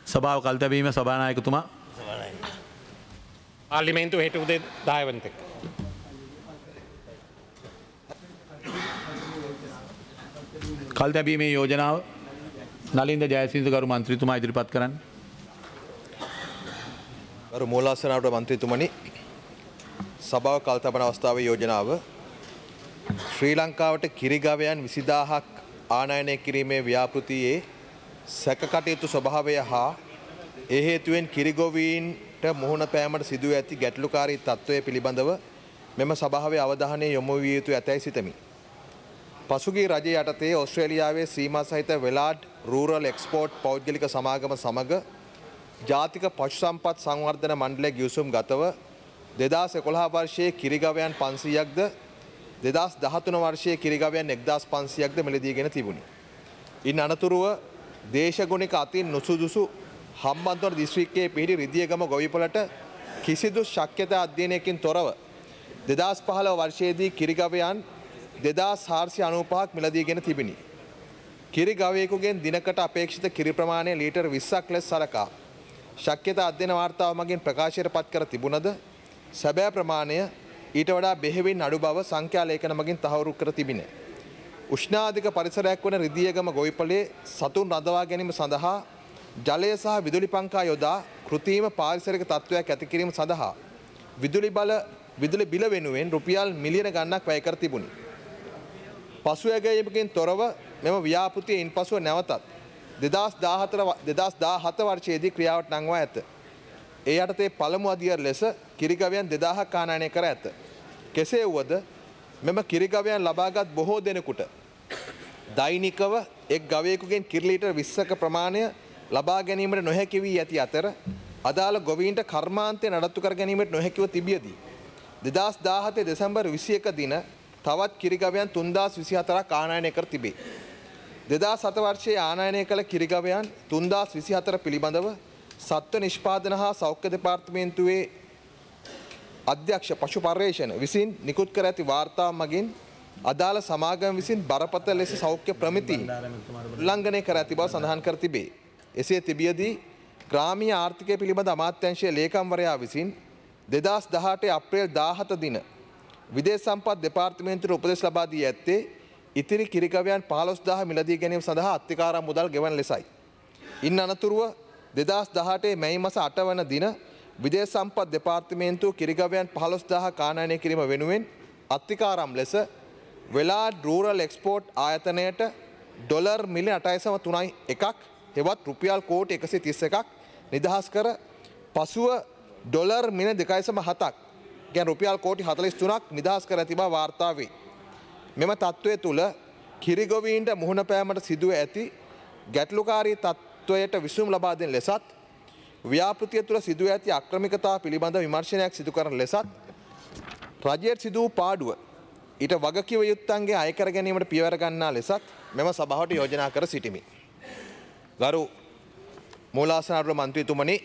සභාව කල් තැබීම සභානායකතුමා. පාර්ලිමේන්තුව හෙට උදේ 10 වෙනිතක. කල් තැබීමේ යෝජනාව නලින්ද ජයසිංහ ගරු මන්ත්‍රීතුමා ඉදිරිපත් කරන්න. ගරු මූලාසනාවට මන්ත්‍රීතුමනි, සභාව කල් තබන අවස්ථාවේ යෝජනාව ශ්‍රී ලංකාවට කිරිගවයන් 20000ක් ආනයනය කිරීමේ ව්‍යාපෘතියේ සැකකටයුතු ස්වභාවය හා ඒ හේතුවෙන් කිරිගොවීන්ට මුහුණ පෑමට සිදුව ඇති ගැටලුකාරී තත්ත්වය පිළිබඳව මෙම සභාවේ අවධානය යොමු විය යුතු ඇතැයි සිතමි. පසුගිය රජය යටතේ ඕස්ට්‍රේලියාවේ සීමා සහිත වෙලාඩ් රූරල් එක්ස්පෝර්ට් පෞද්ගලික සමාගම සමග ජාතික පශු සම්පත් සංවර්ධන මණ්ඩලය ගිවිසුම් ගතව 2011 වර්ෂයේ කිරිගවයන් 500ක්ද 2013 වර්ෂයේ කිරිගවයන් 1500ක්ද මිලදීගෙන තිබුණි. ඉන් අනතුරුව දේශගුණික අතින් නුසුදුසු හම්බන්තොට දිස්ත්‍රික්කයේ පිහිටි රිදියගම ගොවිපලට කිසිදු ශක්්‍යතා අධ්‍යයනයකින් තොරව 2015 වර්ෂයේදී කිරිගවයන් 2495ක් මිලදීගෙන තිබිණි. කිරිගවයෙකුගෙන් දිනකට අපේක්ෂිත කිරි ප්‍රමාණය ලීටර් 20ක් ලෙස සලකා ශක්්‍යතා අධ්‍යයන වාර්තාව මගින් ප්‍රකාශයට පත් කර තිබුණද සැබෑ ප්‍රමාණය ඊට වඩා බෙහෙවින් අඩු බව සංඛ්‍යා ලේඛන මගින් තහවුරු කර තිබිණි. උෂ්ණාධික පරිසරයක් වන රිදියගම ගොවිපලේ සතුන් රඳවා ගැනීම සඳහා ජලය සහ විදුලි පංකා යොදා කෘත්‍රිම පාරිසරික තත්ත්වයක් ඇති කිරීම සඳහා විදුලි බිල වෙනුවෙන් රුපියල් මිලියන ගණනක් වැය කර තිබුණි. පසු ඇගයීමකින් තොරව මෙම ව්‍යාපෘතිය ඉන්පසුව නැවතත් 2017 වර්ෂයේදී ක්‍රියාවට නංවා ඇත. ඒ යටතේ පළමු අදියර ලෙස කිරිගවයන් 2000ක් ආනයනය කර ඇත. කෙසේ වුවද මෙම කිරිගවයන් ලබාගත් බොහෝ දෙනෙකුට දෛනිකව එක් ගවයෙකුගෙන් කිරි ලීටර් 20ක ප්‍රමාණය ලබා ගැනීමට නොහැකි වී ඇති අතර අදාළ ගොවීන්ට කර්මාන්තය නඩත්තු කර ගැනීමට නොහැකිව තිබියදී 2017 දෙසැම්බර් 21 දින තවත් කිරිගවයන් 3024ක් ආනයනය කර තිබේ. 2007 වර්ෂයේ ආනයනය කළ කිරිගවයන් 3024 පිළිබඳව සත්ව නිෂ්පාදන හා සෞඛ්‍ය දෙපාර්තමේන්තුවේ අධ්‍යක්ෂ පශු පර්යේෂණ විසින් නිකුත් කර ඇති වාර්තාව මගින් අදාළ සමාගම විසින් බරපතල ලෙස සෞඛ්‍ය ප්‍රමිති උල්ලංඝනය කර ඇති බව සඳහන් කර තිබේ. එසේ තිබියදී ග්‍රාමීය ආර්ථිකය පිළිබඳ අමාත්‍යාංශයේ ලේකම්වරයා විසින් 2018 අප්‍රේල් 17 දින විදේශ සම්පත් දෙපාර්තමේන්තුවට උපදෙස් ලබා දී ඇත්තේ ඉතිරි කිරිගවයන් 15000 මිලදී ගැනීම සඳහා අත්තිකාරම් මුදල් ගෙවන ලෙසයි. ඉන් අනතුරුව 2018 මැයි මාස 8 වන දින විදේශ සම්පත් දෙපාර්තමේන්තුව කිරිගවයන් 15000ක් ආනයනය කිරීම වෙනුවෙන් අත්තිකාරම් ලෙස වෙලාඩ් රූරල් එක්ස්පෝර්ට් ආයතනයට ඩොලර් මිලියන 8.31ක් හෙවත් රුපියල් කෝටි 131ක් නිදහස් කර පසුව ඩොලර් මිලියන 2.7ක් ගැන රුපියල් කෝටි 43ක් නිදහස් කර ඇති බව වාර්තා වේ. මෙම තත්ත්වය තුළ කිරිගොවීන්ට මුහුණ පෑමට සිදුව ඇති ගැටලුකාරී තත්ත්වයට විසඳුම් ලබා දෙන ලෙසත් ව්‍යාපෘතිය තුළ සිදුව ඇති අක්‍රමිකතා පිළිබඳ විමර්ශනයක් සිදු කරන ලෙසත් රජයට සිදු වූ පාඩුව ඊට වගකිව යුත්තන්ගේ අය කර ගැනීමට පියවර ගන්නා ලෙසත් මෙම සභාවට යෝජනා කර සිටිමි. ගරු මූලාසනාරුව මන්ත්‍රීතුමනි,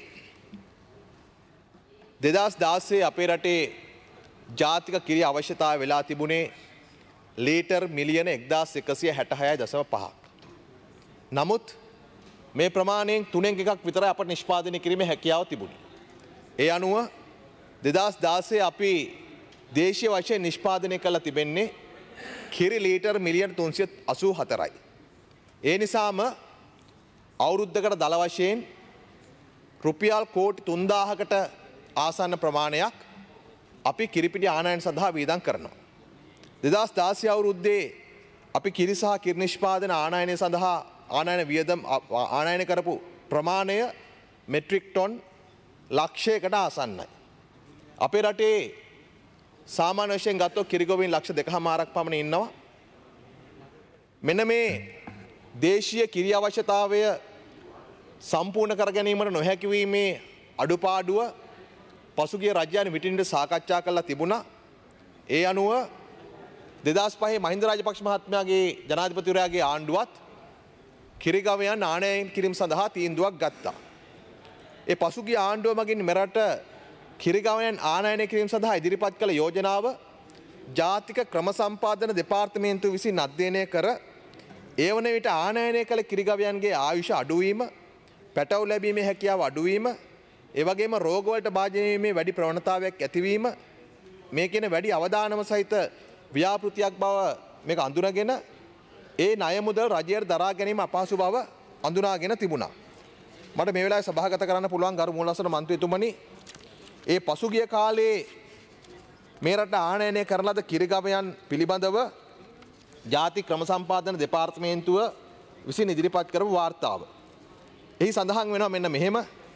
2016 අපේ රටේ ජාතික කිරි අවශ්‍යතාවය වෙලා තිබුණේ ලීටර් මිලියන 1166.5. නමුත් මේ ප්‍රමාණයෙන් 3/1 විතරයි අපට නිෂ්පාදනය කිරීමේ හැකියාව තිබුණේ. ඒ අනුව 2016 අපි දේශීය වශයෙන් නිෂ්පාදනය කළ තිබෙන්නේ කිරි ලීටර් මිලියන 384යි. ඒ නිසාම අවුරුද්දකට දල වශයෙන් රුපියල් කෝටි 3000කට ආසන්න ප්‍රමාණයක් අපි කිරිපිටි ආනයන සඳහා වීදම් කරනවා. 2016 අවුරුද්දේ අපි කිරි සහ කිරි නිෂ්පාදන ආනයනය සඳහා ආනයන වියදම් ආනයන කරපු ප්‍රමාණය මෙට්‍රික් ටොන් ලක්ෂයකට ආසන්නයි. අපේ රටේ සාමාන්‍ය වශයෙන් ගත්තොත් කිරිගොවීන් ලක්ෂ 2.5ක් පමණ ඉන්නවා. මෙන්න මේ දේශීය කිරි අවශ්‍යතාවය සම්පූර්ණ කර ගැනීමට නොහැකි වීමේ අඩුපාඩුව පසුගිය රජයන් විටින් සාකච්ඡා කරලා තිබුණා. ඒ අනුව 2005 මහින්ද රාජපක්ෂ මහත්මයාගේ ජනාධිපතිවරයාගේ ආණ්ඩුවත් කිරිගවයන් ආනයන කිරීම සඳහා තීන්දුවක් ගත්තා. ඒ පසුගිය ආණ්ඩුව මගින් මෙරට කිරිගවයන් ආනයනය කිරීම සඳහා ඉදිරිපත් කළ යෝජනාව ජාතික ක්‍රම සම්පාදන දෙපාර්තමේන්තුව විසින් අධ්‍යයනය කර ඒ වන විට ආනයනය කළ කිරිගවයන්ගේ ආයුෂ අඩුවීම පැටවු ලැබීමේ හැකියාව අඩුවීම, ඒ වගේම රෝගවලට භාජනය වීමේ වැඩි ප්‍රවණතාවයක් ඇතිවීම මේ කියන වැඩි අවදානම සහිත ව්‍යාපෘතියක් බව මේක අඳුනගෙන ඒ ණය මුදල් රජයට දරා ගැනීම අපහසු බව අඳුනාගෙන තිබුණා. මට මේ වෙලාවේ සභාගත කරන්න පුළුවන් ගරු මූලස්ථාන මන්ත්‍රීතුමනි, ඒ පසුගිය කාලේ මේ රට ආනයනය කරන ලද කිරිගවයන් පිළිබඳව ජාතික ක්‍රම සම්පාදන දෙපාර්තමේන්තුව විසින් ඉදිරිපත් කරපු වාර්තාව. එහි සඳහන් වෙනවා මෙන්න මෙහෙම: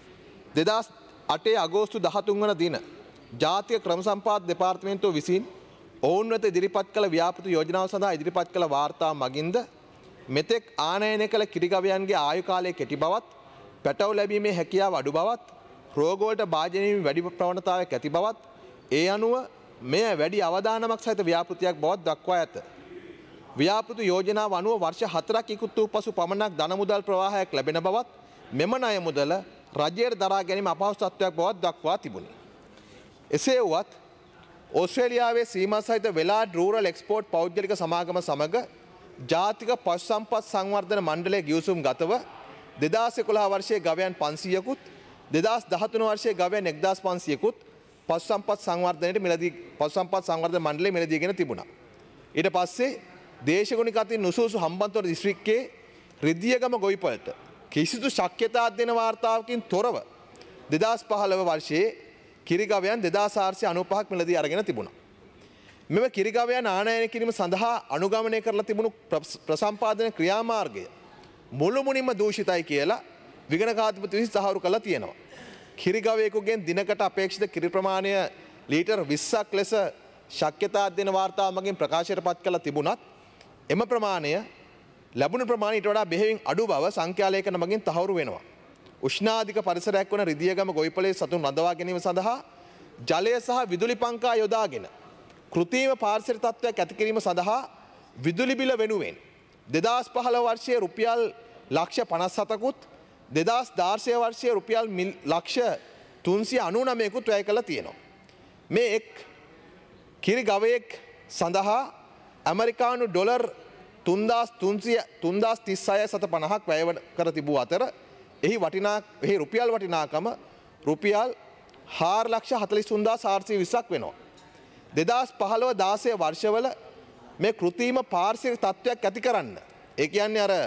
2008 අගෝස්තු 13 වන දින ජාතික ක්‍රම සම්පාදන දෙපාර්තමේන්තුව විසින් ඔවුන් වෙත ඉදිරිපත් කළ ව්‍යාපෘති යෝජනාව සඳහා ඉදිරිපත් කළ වාර්තාව මගින්ද මෙතෙක් ආනයනය කළ කිරිගවයන්ගේ ආයු කාලය කෙටි බවත්, පැටවු ලැබීමේ හැකියාව අඩු බවත්, රෝගවලට භාජනය වීම වැඩි ප්‍රවණතාවයක් ඇති බවත්, ඒ අනුව මෙය වැඩි අවදානමක් සහිත ව්‍යාපෘතියක් බවත් දක්වා ඇත. ව්‍යාපෘති යෝජනාව අනුව වර්ෂ 4ක් ඉක්ුත් වූ පසු පමණක් ධන මුදල් ප්‍රවාහයක් ලැබෙන බවත්, මෙම ණය මුදල රජයට දරා ගැනීම අපහසු තත්ත්වයක් බවත් දක්වා තිබුණි. එසේ වුවත් ඕස්ට්‍රේලියාවේ සීමා සහිත වෙලාඩ් රූරල් එක්ස්පෝර්ට් පෞද්ගලික සමාගම සමග ජාතික පශු සම්පත් සංවර්ධන මණ්ඩලයේ ගිවිසුම් ගතව 2011 වර්ෂයේ ගවයන් 500කුත් 2013 වර්ෂයේ ගවයන් 1500කුත් පශු සම්පත් සංවර්ධනයේ පශු සම්පත් සංවර්ධන මණ්ඩලයේ මිලදීගෙන තිබුණා. ඊට පස්සේ දේශගුණික අතින් නුසුසු හම්බන්තොට දිස්ත්‍රික්කයේ රිද්දියගම ගොවිපළට කිසිදු ශක්්‍යතාවක් දෙන වාර්තාවකින් තොරව 2015 වර්ෂයේ කිරිගවයන් 2495ක් මිලදී අරගෙන තිබුණා. මෙම කිරිගවයන් ආනයනය කිරීම සඳහා අනුගමනය කරලා තිබුණු ප්‍රසම්පාදන ක්‍රියාමාර්ගය මුළුමනින්ම දූෂිතයි කියලා විගණකාධිපති විසින් තහවුරු කළා තියෙනවා. කිරිගවයෙකුගෙන් දිනකට අපේක්ෂිත කිරි ප්‍රමාණය ලීටර් 20ක් ලෙස ශක්්‍යතාවක් දෙන වාර්තාව මගින් ප්‍රකාශයට පත් කළා තිබුණත් එම ප්‍රමාණය ලැබුණු ප්‍රමාණයට වඩා බෙහෙවින් අඩු බව සංඛ්‍යාලේඛන මගින් තහවුරු වෙනවා. උෂ්ණාධික පරිසරයක් වන රිදියගම ගොවිපළේ සතුන් රඳවා ගැනීම සඳහා ජලය සහ විදුලි පංකා යොදාගෙන කෘත්‍රිම පාරිසරික තත්ත්වයක් ඇති කිරීම සඳහා විදුලි බිල වෙනුවෙන් 2015 වර්ෂයේ රුපියල් ලක්ෂ 57කුත් 2016 වර්ෂයේ රුපියල් ලක්ෂ 399කුත් වැය කළා තියෙනවා. මේ එක් කිරි ගවයෙක් සඳහා ඇමරිකානු ඩොලර් 3336.50ක් වැය කර තිබූ අතර එහි රුපියල් වටිනාකම රුපියල් 4,43,420ක් වෙනවා. 2015-16 වර්ෂවල මේ කෘත්‍රිම පාරිසරික තත්ත්වයක් ඇති කරන්න, ඒ කියන්නේ අර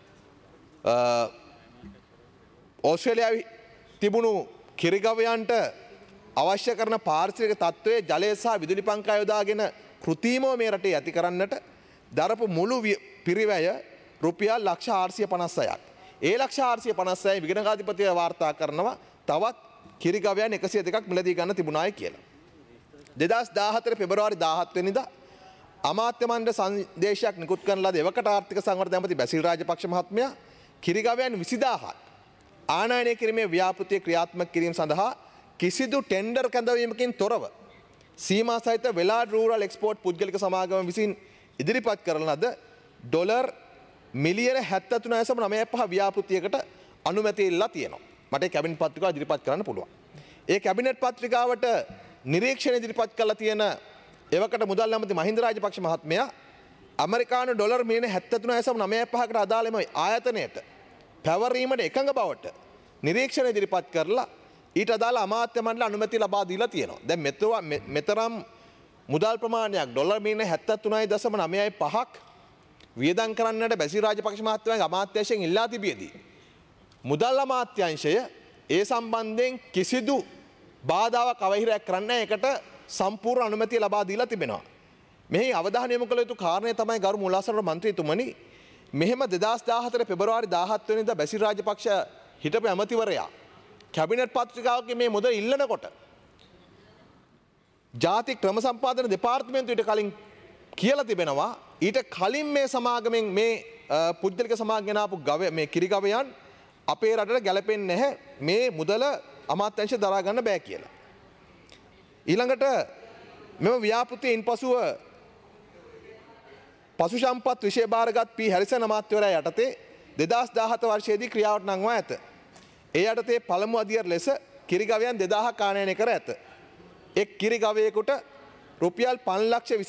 ඕස්ට්‍රේලියාවේ තිබුණු කිරිගවයන්ට අවශ්‍ය කරන පාරිසරික තත්ත්වයේ ජලය සහ විදුලි පංකා යොදාගෙන කෘත්‍රිමව මේ රටේ ඇති කරන්නට දරපු මුළු පිරිවැය රුපියල් ලක්ෂ 456ක්. ඒ ලක්ෂ 456 විගණකාධිපතිව වාර්තා කරනවා තවත් කිරිගවයන් 102ක් මිලදී ගන්න තිබුණායි කියලා. 2014 පෙබරවාරි 17 වෙනිදා අමාත්‍ය මණ්ඩල සංදේශයක් නිකුත් කරන ලද එවකට ආර්ථික සංවර්ධන ඇමති බැසිල් රාජපක්ෂ මහත්මයා කිරිගවයන් 20000ක් ආනයනය කිරීමේ ව්‍යාපෘතිය ක්‍රියාත්මක කිරීම සඳහා කිසිදු ටෙන්ඩර් කැඳවීමකින් තොරව සීමා සහිත වෙලාඩ් රූරල් එක්ස්පෝර්ට් පුද්ගලික සමාගම විසින් ඉදිරිපත් කරන ලද ඩොලර් මිලියන 73.95 ව්‍යාපෘතියකට අනුමැතිය ඉල්ලලා තියෙනවා. මට ඒ කැබිනට් පත්‍රිකාව ඉදිරිපත් කරන්න පුළුවන්. ඒ කැබිනට් පත්‍රිකාවට නිරීක්ෂණ ඉදිරිපත් කරලා තියෙන එවකට මුදල් ඇමති මහින්ද රාජපක්ෂ මහත්මයා ඇමරිකානු ඩොලර් මිලියන 73.95කට අදාළ මේ ආයතනයට පැවරීමට එකඟ බවට නිරීක්ෂණ ඉදිරිපත් කරලා ඊට අදාළ අමාත්‍ය මණ්ඩල අනුමැතිය ලබා දීලා තියෙනවා. දැන් මෙතරම් මුදල් ප්‍රමාණයක් ඩොලර් මිලියන 73.95ක් වියදම් කරන්නට බැසිල් රාජපක්ෂ මහත්මයාගේ අමාත්‍යාංශයෙන් ඉල්ලා තිබියදී මුදල් අමාත්‍යාංශය ඒ සම්බන්ධයෙන් කිසිදු බාධාවක් අවහිරයක් කරන්නේ ඒකට සම්පූර්ණ අනුමැතිය ලබා දීලා තිබෙනවා. මෙහි අවධානය යොමු කළ යුතු කාරණය තමයි ගරු මූලාශ්‍ර මන්ත්‍රීතුමනි, මෙහෙම 2014 පෙබරවාරි 17 වෙනිදා බැසිල් රාජපක්ෂ හිටපු ඇමතිවරයා කැබිනට් පත්‍රිකාවක මේ මුදල් ඉල්ලනකොට ජාතික ක්‍රම සම්පාදන දෙපාර්තමේන්තුවට කලින් කියලා තිබෙනවා ඊට කලින් මේ සමාගමෙන් මේ පුද්ගලික සමාගම් ආපු මේ කිරිගවයන් අපේ රටට ගැලපෙන්නේ නැහැ, මේ මුදල අමාත්‍යාංශය දරා ගන්න බෑ කියලා. ඊළඟට මෙම ව්‍යාපෘතියෙන් පසුව පශු සම්පත් විෂය භාරගත් පී හැරිසන් අමාත්‍යවරයා යටතේ 2017 වර්ෂයේදී ක්‍රියාවට නංවා ඇත. ඒ යටතේ පළමු අදියර ලෙස කිරිගවයන් 2000ක් ආනයනය කර ඇත. එක් කිරිගවයෙකුට රුපියල්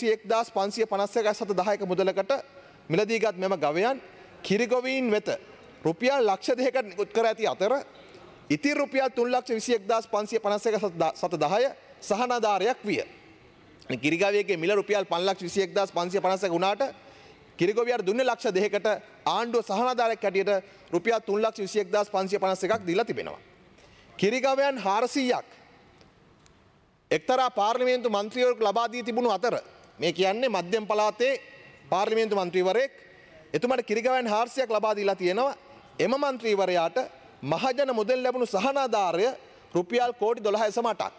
5,21,551.10ක මුදලකට මිලදීගත් මෙම ගවයන් කිරිගොවීන් වෙත රුපියල් ලක්ෂ 2කට නිකුත් කර ඇති අතර ඉතිරි රුපියල් 3,21,551 සත 10 සහනාධාරයක් විය. කිරිගවියගේ මිල රුපියල් 5,21,551 වුණාට කිරිගොවියට දුන්නේ ලක්ෂ 2කට ආණ්ඩුව සහනාධාරයක් හැටියට රුපියල් 3,21,551ක් දීලා තිබෙනවා. කිරිගවයන් 400ක් එක්තරා පාර්ලිමේන්තු මන්ත්‍රීවරයෙකු ලබා දී තිබුණු අතර මේ කියන්නේ මධ්‍යම පළාතේ පාර්ලිමේන්තු මන්ත්‍රීවරයෙක් එතුමාට කිරිගවයන් 400ක් ලබා දීලා තියෙනවා. එම මන්ත්‍රීවරයාට මහජන මුදල් ලැබුණු සහනාධාරය රුපියල් කෝටි 12.8ක්.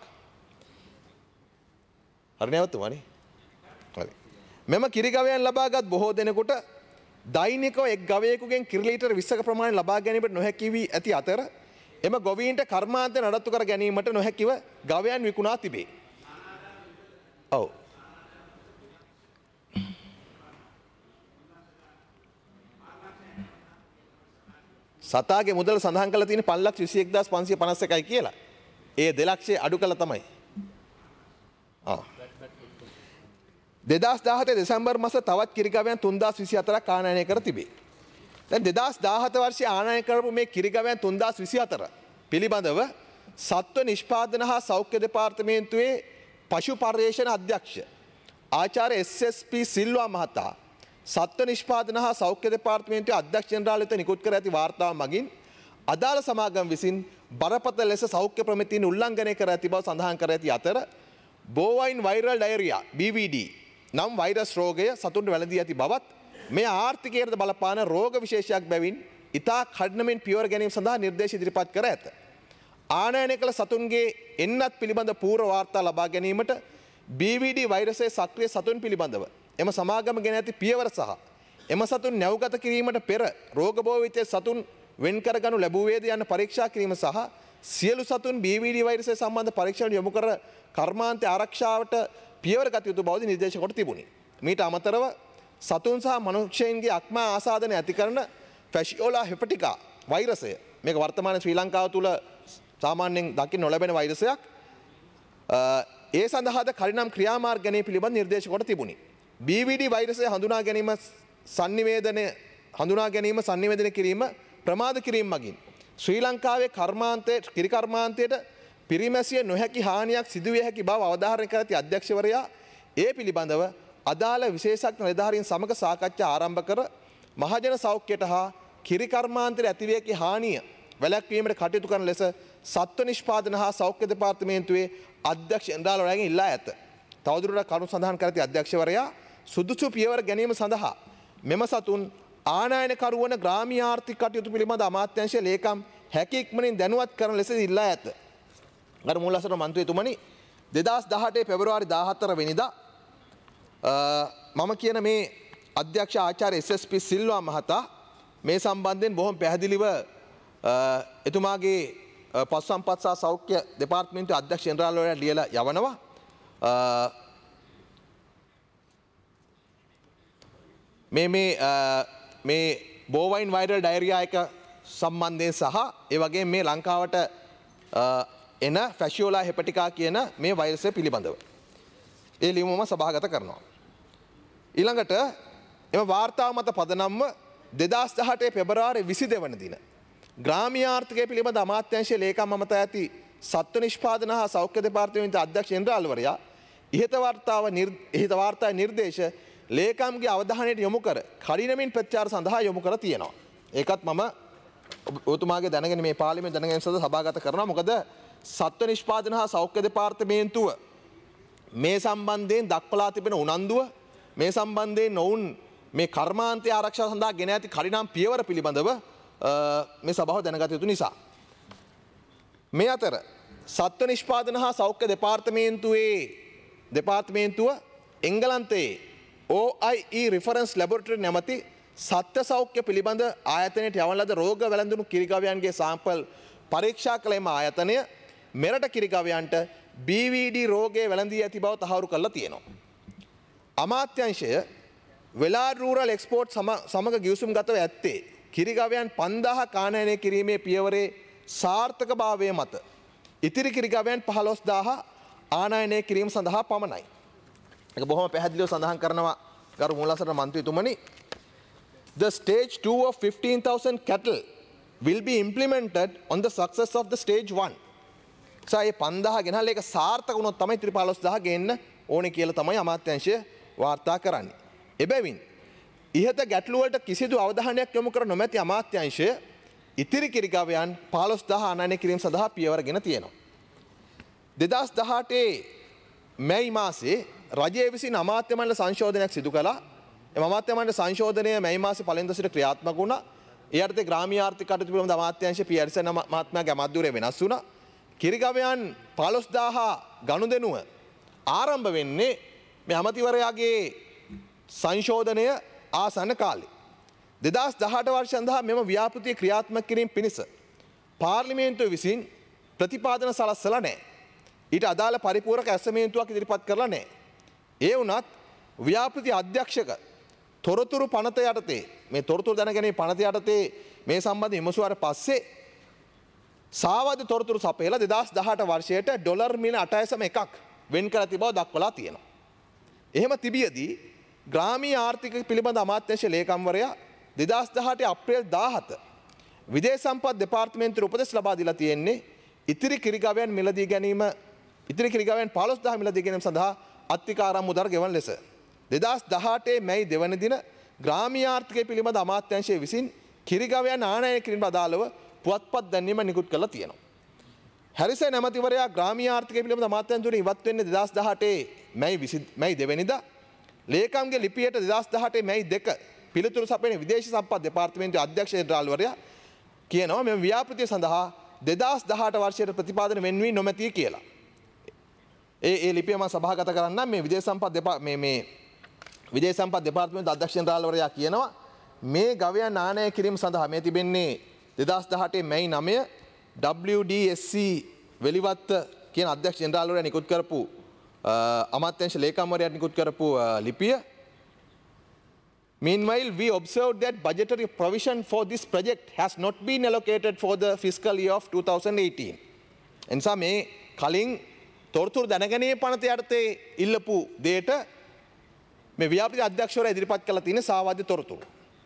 හරි නැවතුමනේ. හරි. මෙම කිරිගවයන් ලබාගත් බොහෝ දෙනෙකුට දෛනිකව එක් ගවයෙකුගෙන් කිරි ලීටර් 20ක ප්‍රමාණය ලබා ගැනීමට නොහැකි වී ඇති අතර එම ගොවීන්ට කර්මාන්ත නඩත්තු කර ගැනීමට නොහැකිව ගවයන් විකුණා තිබේ. ඔව්. සතාගේ මුදල සඳහන් කරලා තියෙන 5,21,551යි කියලා. ඒ 2,00,000 අඩු කළා තමයි. 2017 දෙසැම්බර් මාස තවත් කිරිගවයන් 3,024ක් ආනයනය කර තිබේ. දැන් 2017 වර්ෂයේ ආනයනය කරපු මේ කිරිගවයන් 3,024 පිළිබඳව සත්ව නිෂ්පාදන හා සෞඛ්‍ය දෙපාර්තමේන්තුවේ පශු පර්යේෂණ අධ්‍යක්ෂ ආචාර්ය SSP සිල්වා මහතා සත්ව නිෂ්පාදන හා සෞඛ්‍ය දෙපාර්තමේන්තුවේ අධ්‍යක්ෂ ජෙනරාල් වෙත නිකුත් කර ඇති වාර්තාව මගින් අදාළ සමාගම් විසින් බරපතල ලෙස සෞඛ්‍ය ප්‍රමිතීන් උල්ලංඝනය කර ඇති බව සඳහන් කර ඇති අතර බෝවයින් වෛරල් ඩයරියා BVD නම් වෛරස් රෝගය සතුන්ට වැළඳී ඇති බවත් මේ ආර්ථිකයට බලපාන රෝග විශේෂයක් බැවින් ඉතා කඩනමින් පියවර ගැනීම සඳහා නිර්දේශ ඉදිරිපත් කර ඇත. ආනයනය කළ සතුන්ගේ එන්නත් පිළිබඳ පූර්ව වාර්තා ලබා ගැනීමට BVD වෛරසයේ සක්‍රිය සතුන් පිළිබඳව එම සමාගම ගෙන ඇති පියවර සහ එම සතුන් නැව්ගත කිරීමට පෙර රෝග බෝවිතේ සතුන් වෙන් කරගනු ලැබුවේද යන පරීක්ෂා කිරීම සහ සියලු සතුන් BVD වෛරසය සම්බන්ධ පරීක්ෂණ යොමු කර කර්මාන්ත ආරක්ෂාවට පියවර ගත යුතු බවද නිර්දේශ කොට තිබුණි. මීට අමතරව සතුන් සහ මනුෂ්‍යයන්ගේ අක්මා ආසාදනය ඇති කරන ෆැෂියෝලා හෙපටිකා වෛරසය මේක වර්තමාන ශ්‍රී ලංකාව තුළ සාමාන්‍යයෙන් දකින්න නොලැබෙන වෛරසයක්. ඒ සඳහාද කරිනම් ක්‍රියාමාර්ග ගැනීම පිළිබඳ නිර්දේශ කොට තිබුණි. BVD වෛරසය හඳුනා ගැනීම sannivedana කිරීම ප්‍රමාද කිරීම මගින් ශ්‍රී ලංකාවේ කිරි කර්මාන්තයට පිරිමැසිය නොහැකි හානියක් සිදුවිය හැකි බව අවධාරණය කර ඇති අධ්‍යක්ෂවරයා ඒ පිළිබඳව අදාළ විශේෂඥ නිලධාරීන් සමග සාකච්ඡා ආරම්භ කර මහජන සෞඛ්‍යයට හා කිරි කර්මාන්තයට ඇතිවිය හැකි හානිය වැළැක්වීමට කටයුතු කරන ලෙස සත්ව නිෂ්පාදන හා සෞඛ්‍ය දෙපාර්තමේන්තුවේ අධ්‍යක්ෂ ජෙනරාල්වරයාගෙන් ඉල්ලා ඇත. තවදුරටත් කරුණු සඳහන් කර ඇති අධ්‍යක්ෂවරයා සුදුසු පියවර ගැනීම සඳහා මෙම සතුන් ආනයනකරුවන ග්‍රාමීය ආර්ථික කටයුතු පිළිබඳ අමාත්‍යාංශ ලේකම් හැකි ඉක්මනින් දැනුවත් කරන ලෙස ඉල්ලා ඇත. ගරු මූලසර මන්ත්‍රීතුමනි 2018 පෙබරවාරි 14 වෙනිදා මම කියන මේ අධ්‍යක්ෂ ආචාර්ය SSP සිල්වා මහතා මේ සම්බන්ධයෙන් බොහොම පැහැදිලිව එතුමාගේ පශු සම්පත් සහ සෞඛ්‍ය දෙපාර්තමේන්තුවේ අධ්‍යක්ෂ ජෙනරාල්වරයාට ලියලා යවනවා. මේ බෝවයින් වෛරල් ඩයරියා එක සම්බන්ධයෙන් සහ ඒ වගේ මේ ලංකාවට එන ෆැෂියෝලා හෙපටිකා කියන මේ වෛරසය පිළිබඳව. ඒ ලියුමම සභාගත කරනවා. ඊළඟට එම වාර්තාව මත පදනම්ව 2018 පෙබරවාරි 22 වන දින ග්‍රාමීය ආර්ථිකය පිළිබඳ අමාත්‍යාංශයේ ලේකම් අමත ඇති සත්ව නිෂ්පාදන හා සෞඛ්‍ය දෙපාර්තමේන්තුවේ අධ්‍යක්ෂ ජෙනරාල්වරයා ඉහත වාර්තාවේ නිර්දේශ ලේකම්ගේ අවධානයට යොමු කර කඩිනමින් ප්‍රතිචාර සඳහා යොමු කර තියෙනවා. ඒකත් මම ඔබතුමාගේ දැනගෙන මේ පාර්ලිමේන්තු දැනගෙන සඳහා සභාගත කරනවා. මොකද සත්ව නිෂ්පාදන හා සෞඛ්‍ය දෙපාර්තමේන්තුව මේ සම්බන්ධයෙන් දක්වලා තිබෙන උනන්දුව මේ සම්බන්ධයෙන් ඔවුන් මේ කර්මාන්තය ආරක්ෂාව සඳහා ගෙන ඇති කඩිනම් පියවර පිළිබඳව මේ සභාව දැනගත යුතු නිසා. මේ අතර සත්ව නිෂ්පාදන හා සෞඛ්‍ය දෙපාර්තමේන්තුව එංගලන්තයේ OIE Reference Laboratory නැමැති සත්ත්ව සෞඛ්‍ය පිළිබඳ ආයතනයට යවන ලද රෝග වැළඳුණු කිරිගවයන්ගේ සාම්පල් පරීක්ෂා කළ එම ආයතනය මෙරට කිරිගවයන්ට BVD රෝගයේ වැළඳී ඇති බව තහවුරු කරලා තියෙනවා. අමාත්‍යාංශය වෙලාර් රූරල් එක්ස්පෝර්ට් සමග ගිවිසුම් ගතව ඇත්තේ කිරිගවයන් 5000 ආනයනය කිරීමේ පියවරේ සාර්ථකභාවය මත ඉතිරි කිරිගවයන් 15000 ආනයනය කිරීම සඳහා පමණයි. ඒක බොහොම පැහැදිලිව සඳහන් කරනවා ගරු මූලසර මන්ත්‍රීතුමනි. the stage 2 of 15,000 cattle will be implemented on the success of the stage 1. ඒ 5000 ගෙනහල ඒක සාර්ථක වුණොත් තමයි ඉතිරි 15000 ගේන්න ඕනේ කියලා තමයි අමාත්‍යාංශය වාර්තා කරන්නේ. එබැවින් ඉහත ගැටලු වලට කිසිදු අවධානයක් යොමු කර නොමැති අමාත්‍යාංශය ඉතිරි කිරිගවයන් 15000 ආනයනය කිරීම සඳහා පියවරගෙන තියෙනවා. 2018 මැයි මාසේ රජය විසින් අමාත්‍ය මණ්ඩල සංශෝධනයක් සිදු කළා. එම අමාත්‍ය මණ්ඩල සංශෝධනය මැයි මාසේ පළවෙනිදා සිට ක්‍රියාත්මක වුණා. ඒ යටතේ ග්‍රාමීය ආර්ථික කටයුතු පිළිබඳ අමාත්‍යාංශ පීආර්සන් මහත්මයාගේ අමාත්‍යවරය වෙනස් වුණා. කිරිගවයන් 15000 ගනුදෙනුව ආරම්භ වෙන්නේ මේ අමාත්‍යවරයාගේ සංශෝධනය ආසන්න කාලේ. 2018 වර්ෂය සඳහා මෙම ව්‍යාපෘතිය ක්‍රියාත්මක කිරීම පිණිස පාර්ලිමේන්තුව විසින් ප්‍රතිපාදන සලස්සලා නැහැ. ඊට අදාළ පරිපූර්ණක ඇසමේන්තුවක් ඉදිරිපත් කරලා නැහැ. ඒ වුණත් ව්‍යාපෘති අධ්‍යක්ෂක තොරතුරු පනත යටතේ මේ තොරතුරු දැනගැනීමේ පනත යටතේ මේ සම්බන්ධ විමසුවාට පස්සේ සාවද්‍ය තොරතුරු සපයලා 2018 වර්ෂයට ඩොලර් මිලියන 8.1ක් වෙන් කර තිබව දක්වලා තියෙනවා. එහෙම තිබියදී ග්‍රාමීය ආර්ථික පිළිබඳ අමාත්‍යාංශ ලේකම්වරයා 2018 අප්‍රේල් 17 විදේශ සම්පත් දෙපාර්තමේන්තුවට උපදෙස් ලබා දීලා තියෙන්නේ ඉතිරි කිරිගවයන් මිලදී ගැනීම ඉතිරි කිරිගවයන් 15000 මිලදී ගැනීම සඳහා අත්තිකාරම් මුදල් ගෙවන ලෙස 2018 මැයි 2 වෙනි දින ග්‍රාමීය ආර්ථිකය පිළිබඳ අමාත්‍යාංශය විසින් කිරිගවයන් ආනයනය කිරීම අදාළව පුවත්පත් දැන්වීම නිකුත් කරලා තියෙනවා. හැරිසන් ඇමතිවරයා ග්‍රාමීය ආර්ථිකය පිළිබඳ අමාත්‍යාංශයෙන් ඉවත් වෙන්නේ 2018 මැයි 2 වෙනිදා. ලේකම්ගේ ලිපියට 2018 මැයි 2 පිළිතුරු සපයන විදේශ සම්පත් දෙපාර්තමේන්තුවේ අධ්‍යක්ෂ ජෙනරාල්වරයා කියනවා මෙම ව්‍යාපෘතිය සඳහා 2018 වර්ෂයට ප්‍රතිපාදන වෙන් වී නොමැති කියලා. ඒ ලිපිය මම සභාගත කරන්නම්. මේ විදේශ සම්පත් දෙපාර්තමේන්තුවේ අධ්‍යක්ෂ ජෙනරාල්වරයා කියනවා මේ ගවයන් ආනයනය කිරීම සඳහා මේ තිබෙන්නේ 2018 මැයි 9 WDSC වෙලිවත්ත කියන අධ්‍යක්ෂ ජෙනරාල්වරයා නිකුත් කරපු අමාත්‍යාංශ ලේකම්වරයාට නිකුත් කරපු ලිපිය. Meanwhile, we observed that budgetary provision for this project has not been allocated for the fiscal year of 2018. එනිසා මේ කලින් තොරතුරු දැනගැනීමේ පනත යටතේ ඉල්ලපු දෙයට මේ ව්‍යාපෘති අධ්‍යක්ෂවරයා ඉදිරිපත් කළ තියෙන සාවාද්‍ය තොරතුරු.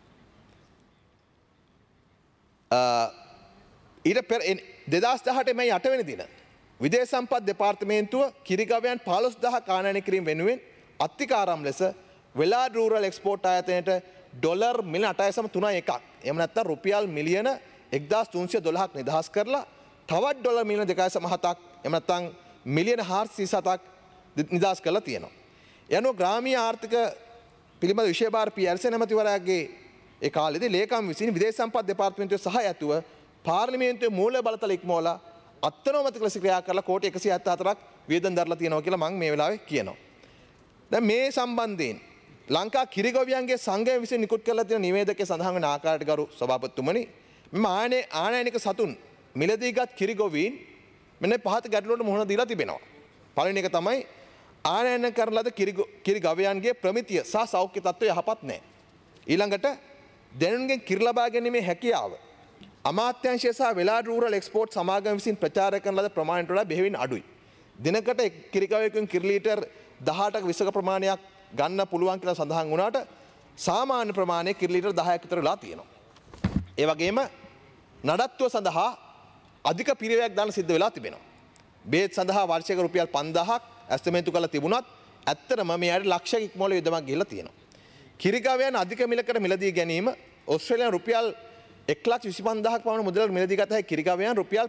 ඊට පෙර 2018 මැයි 8 වෙනි දින විදේශ සම්පත් දෙපාර්තමේන්තුව කිරිගවයන් 15000 ආනයනය කිරීම වෙනුවෙන් අත්තිකාරම් ලෙස වෙලාඩ් රූරල් එක්ස්පෝර්ට් ආයතනයට ඩොලර් මිලියන 8.31ක් එහෙම නැත්නම් රුපියල් මිලියන 1312ක් නිදහස් කරලා තවත් ඩොලර් මිලියන 2.7ක් එහෙම නැත්නම් මිලියන 437ක් නිදහස් කරලා තියෙනවා. යනුව ග්‍රාමීය ආර්ථික පිළිබඳ විෂය භාර පීආර්සන් ඇමතිවරයාගේ ඒ කාලෙදී ලේකම් විසින් විදේශ සම්පත් දෙපාර්තමේන්තුවේ සහ ඇතුව පාර්ලිමේන්තුවේ මූල්‍ය බලතල ඉක්මවලා අත්නෝමතික ලෙස ක්‍රියා කරලා කෝටි 174ක් වියදම් දරලා තියෙනවා කියලා මම මේ වෙලාවේ කියනවා. දැන් මේ සම්බන්ධයෙන් ලංකා කිරිගොවියන්ගේ සංඝය විසින් නිකුත් කරලා තියෙන නිවේදකයේ සඳහන් වෙන ආකාරයට ගරු සභාපතිතුමනි මෙම ආනයනික සතුන් මිලදීගත් කිරිගොවීන් මෙන්න පහත ගැටලුවට මුහුණ දීලා තිබෙනවා. පළවෙනි එක තමයි ආනයන කරන ලද කිරිගවයන්ගේ ප්‍රමිතිය සහ සෞඛ්‍ය තත්ත්වය යහපත් නැහැ. ඊළඟට දැනුන්ගෙන් කිරි ලබා ගැනීමේ හැකියාව අමාත්‍යාංශය සහ වෙලාඩ් රූරල් එක්ස්පෝර්ට් සමාගම විසින් ප්‍රචාරය කරන ලද ප්‍රමාණයට වඩා බෙහෙවින් අඩුයි. දිනකට කිරිගවයෙකුන් කිරි ලීටර් 18ක 20ක ප්‍රමාණයක් ගන්න පුළුවන් කියලා සඳහන් වුණාට සාමාන්‍ය ප්‍රමාණය කිරි ලීටර් 10ක් විතර වෙලා තියෙනවා. ඒ වගේම නඩත්තුව සඳහා අධික පිරිවැයක් දාන්න සිද්ධ වෙලා තිබෙනවා. බේත් සඳහා වර්ෂයක රුපියල් 5000ක් ඇස්තමේන්තු කරලා තිබුණත් ඇත්තටම මේ ඇයට ලක්ෂ ඉක්මවල යොදමක් ගිහිල්ලා තියෙනවා. කිරිගවයන් අධික මිලකට මිලදී ගැනීම ඕස්ට්‍රේලියානු රුපියල් 1,25,000ක් පමණ මුදලට මිලදී ගත හැකි කිරිගවයන් රුපියල්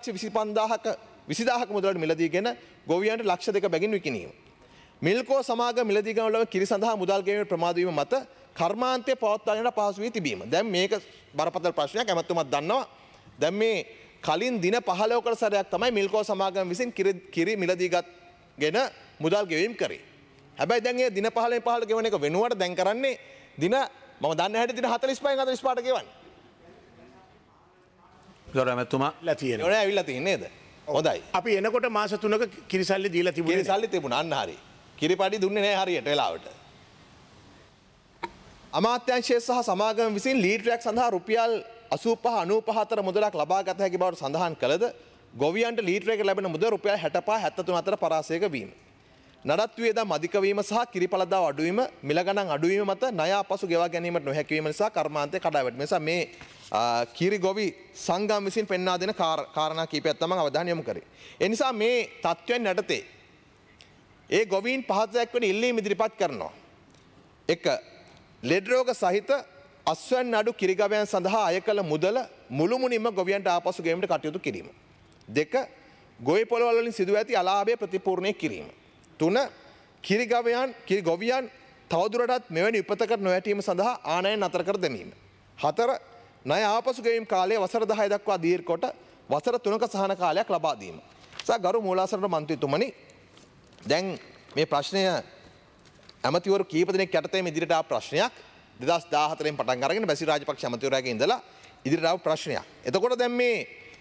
5,25,000ක මුදලට මිලදීගෙන ගොවියන්ට ලක්ෂ 2 බැගින් විකිණීම. මිල්කෝ සමාගම මිලදී ගනු ලබන කිරි සඳහා මුදල් ගෙවීමේ ප්‍රමාද වීම මත කර්මාන්තයේ පවත්වාගෙන පහසු වී තිබීම. දැන් මේක බරපතල ප්‍රශ්නයක් ඇමතුමත් දන්නවා. දැන් මේ කලින් දින 15කට සැරයක් තමයි මිල්කෝ සමාගම විසින් කිරි මිලදීගෙන මුදල් ගෙවීම කරේ. හැබැයි දැන් ඒ දින 15 ගෙවන එක වෙනුවට දැන් කරන්නේ දින මම දන්න හැටි දින 45න් 45ට ගෙවන්නේ. ගරු ඇමතුමා තියෙනවා. ඒවනේ ඇවිල්ලා තියෙන්නේ නේද? හොඳයි. අපි එනකොට මාස 3ක කිරිසල්ලි දීලා තිබුණේ. කිරිසල්ලි තිබුණා අන්න හරියි. කිරිපඩි දුන්නේ නැහැ හරියට වෙලාවට. අමාත්‍යාංශය සහ සමාගම විසින් ලීටරයක් සඳහා රුපියල් 85-95 අතර මුදලක් ලබා ගත හැකි බවට සඳහන් කළද ගොවියන්ට ලීටරයක ලැබෙන මුදල රුපියල් 65-73 අතර පරාසයක වීම. නඩත්තු වේදම් අධිකවීම සහ කිරිපළදාව අඩුවීම මිල ගණන් අඩුවීම මත ණය අපසු ගෙවා ගැනීමට නොහැකි වීම නිසා කර්මාන්තය කඩා වැටීම නිසා මේ කිරි ගොවි සංගම් විසින් පෙන්වා දෙන කාරණා කීපයක් තමයි අවධානය යොමු කරේ. ඒ නිසා මේ තත්ත්වයන් යටතේ ඒ ගොවීන් පහත දැක්වෙන ඉල්ලීම් ඉදිරිපත් කරනවා. 1. ලෙඩ රෝග සහිත අස්වැන්න අඩු කිරිගවයන් සඳහා අය කළ මුදල මුළුමුණින්ම ගොවියන්ට ආපසු ගෙවීමට කටයුතු කිරීම. 2. ගොවි පොළවල් වලින් සිදුව ඇති අලාභය ප්‍රතිපූර්ණය කිරීම. 3. කිරි ගොවියන් තවදුරටත් මෙවැනි විපතකට නොවැටීම සඳහා ආනයන නතර කර දැමීම. 4. ණය ආපසු ගෙවීම් කාලය වසර 10 දක්වා දීර්ඝ කොට වසර 3ක සහන කාලයක් ලබා දීම. ගරු මූලාසන මන්ත්‍රීතුමනි, දැන් මේ ප්‍රශ්නය ඇමතිවරු කීප දෙනෙක් යටතේ ඉදිරියට ආව ප්‍රශ්නයක්. 2014 පටන් අරගෙන බැසි රාජපක්ෂ ඇමතිවරයාගේ ඉඳලා ඉදිරියට ආව ප්‍රශ්නයක්. එතකොට දැන් මේ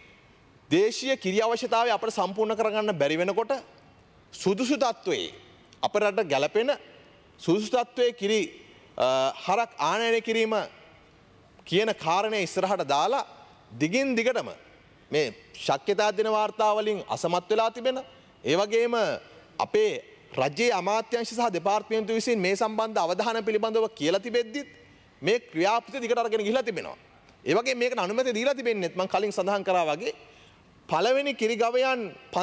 දේශීය කිරි අවශ්‍යතාවය අපිට සම්පූර්ණ කරගන්න බැරි වෙනකොට සුදුසු තත්වයේ අපේ රට ගැලපෙන සුදුසු තත්වයේ කිරි හරක් ආනයනය කිරීම කියන කාරණය ඉස්සරහට දාලා දිගින් දිගටම මේ ශක්්‍යතා දින වාර්තා වලින් අසමත් වෙලා තිබෙන ඒ වගේම අපේ රජයේ අමාත්‍යාංශ සහ දෙපාර්තමේන්තුව විසින් මේ සම්බන්ධ අවධානය පිළිබඳව කියලා තිබෙද්දිත් මේ ක්‍රියාපිට දිගට අරගෙන ගිහිලා තිබෙනවා. ඒ වගේ මේකට අනුමැතිය දීලා තිබෙන්නේත් මම කලින් සඳහන් කරා වගේ පළවෙනි කිරි ගවයන්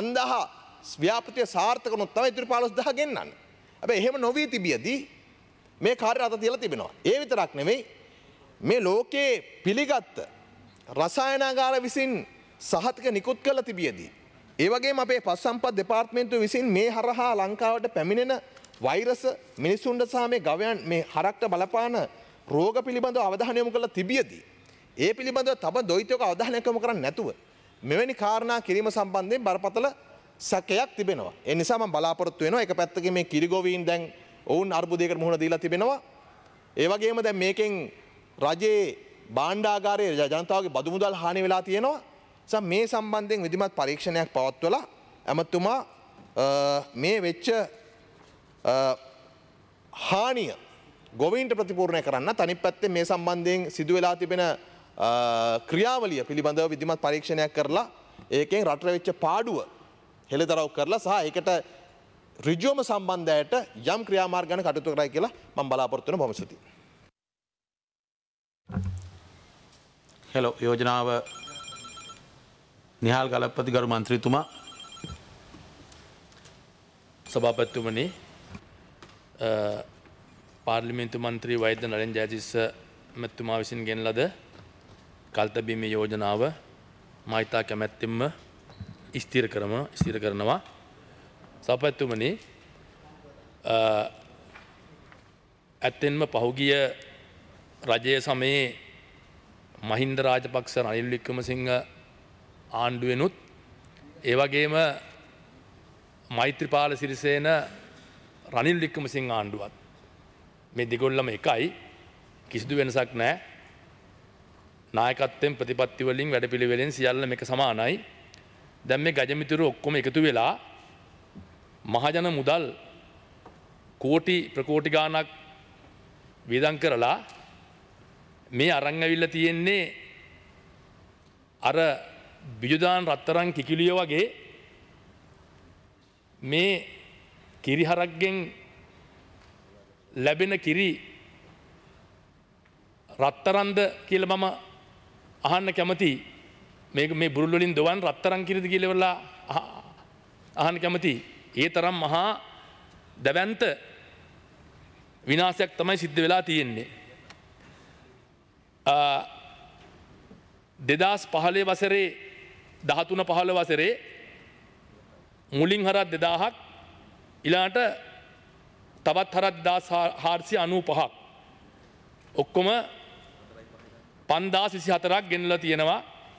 5000 ව්‍යාපෘතිය සාර්ථක වුණොත් තමයි ඉතුරු 15000 ගෙන්නන්නේ. හැබැයි එහෙම නොවී තිබියදී මේ කාර්ය අත තියලා තිබෙනවා. ඒ විතරක් නෙමෙයි මේ ලෝකයේ පිළිගත් රසායනාගාර විසින් සහතික නිකුත් කරලා තිබියදී ඒ වගේම අපේ පශු සම්පත් දෙපාර්තමේන්තුව විසින් මේ හරහා ලංකාවට පැමිණෙන වෛරස මිනිසුන්ට සහ මේ ගවයන් මේ හරක්ට බලපාන රෝග පිළිබඳව අවධානය යොමු කරලා තිබියදී ඒ පිළිබඳව තම දොයිතයක අවධානය යොමු කරන්නේ නැතුව මෙවැනි කාරණා කිරීම සම්බන්ධයෙන් බරපතල සැකයක් තිබෙනවා. ඒ නිසා මම බලාපොරොත්තු වෙනවා එක පැත්තකින් මේ කිරිගොවීන් දැන් ඔවුන් අර්බුදයකට මුහුණ දීලා තිබෙනවා. ඒ වගේම දැන් මේකෙන් රජයේ භාණ්ඩාගාරයේ ජනතාවගේ බදු මුදල් හානි වෙලා තියෙනවා. මේ සම්බන්ධයෙන් විධිමත් පරීක්ෂණයක් පවත්වලා ඇමතුමා මේ වෙච්ච හානිය ගොවීන්ට ප්‍රතිපූර්ණය කරන්න, අනිත් පැත්තෙන් මේ සම්බන්ධයෙන් සිදු වෙලා තිබෙන ක්‍රියාවලිය පිළිබඳව විධිමත් පරීක්ෂණයක් කරලා ඒකෙන් රටට වෙච්ච පාඩුව හෙළිදරව් කරලා සහ ඒකට ඍජුවම සම්බන්ධයට යම් ක්‍රියාමාර්ග ගන්න කටයුතු කරයි කියලා මම බලාපොරොත්තු වෙනවා. බොහොම ස්තුතියි. හෙලෝ යෝජනාව නිහාල් ගලපති ගරු මන්ත්‍රීතුමා. සභාපතිතුමනි, පාර්ලිමේන්තු මන්ත්‍රී වෛද්‍ය නලින් ජයතිස්ස මැතිතුමා විසින් ගෙන ලද කල්තබීමේ යෝජනාව මහිතා කැමැත්තෙන්ම ස්ථිර කරනවා. සභාපතිතුමනි, ඇත්තෙන්ම පහුගිය රජයේ සමයේ මහින්ද රාජපක්ෂ රනිල් වික්‍රමසිංහ ආණ්ඩුවෙනුත් ඒ වගේම මෛත්‍රීපාල සිරිසේන රනිල් වික්‍රමසිංහ ආණ්ඩුවත් මේ දෙගොල්ලම එකයි, කිසිදු වෙනසක් නැහැ. නායකත්වයෙන් ප්‍රතිපත්ති වලින් වැඩපිළිවෙලෙන් සියල්ලම එක සමානයි. දැන් මේ ගජමිතුරු ඔක්කොම එකතු වෙලා මහජන මුදල් කෝටි ප්‍රකෝටි ගාණක් වියදම් කරලා මේ අරන් ඇවිල්ලා තියෙන්නේ අර බිජුදාන් රත්තරන් කිකිලිය වගේ මේ කිරි හරක්ගෙන් ලැබෙන කිරි රත්තරන්ද කියලා මම අහන්න කැමතියි. මේ බුරුල් වලින් දොවන් රත්තරන් කිරිද කියලා අහන්න කැමතියි. ඒ තරම් මහා දැවැන්ත විනාශයක් තමයි සිද්ධ වෙලා තියෙන්නේ. 2015 වසරේ 13-15 වසරේ මුලින් හරක් 2000ක් ඊළාට තවත් හරක් 1495ක් ඔක්කොම 5024ක් ගෙනලා තියෙනවා.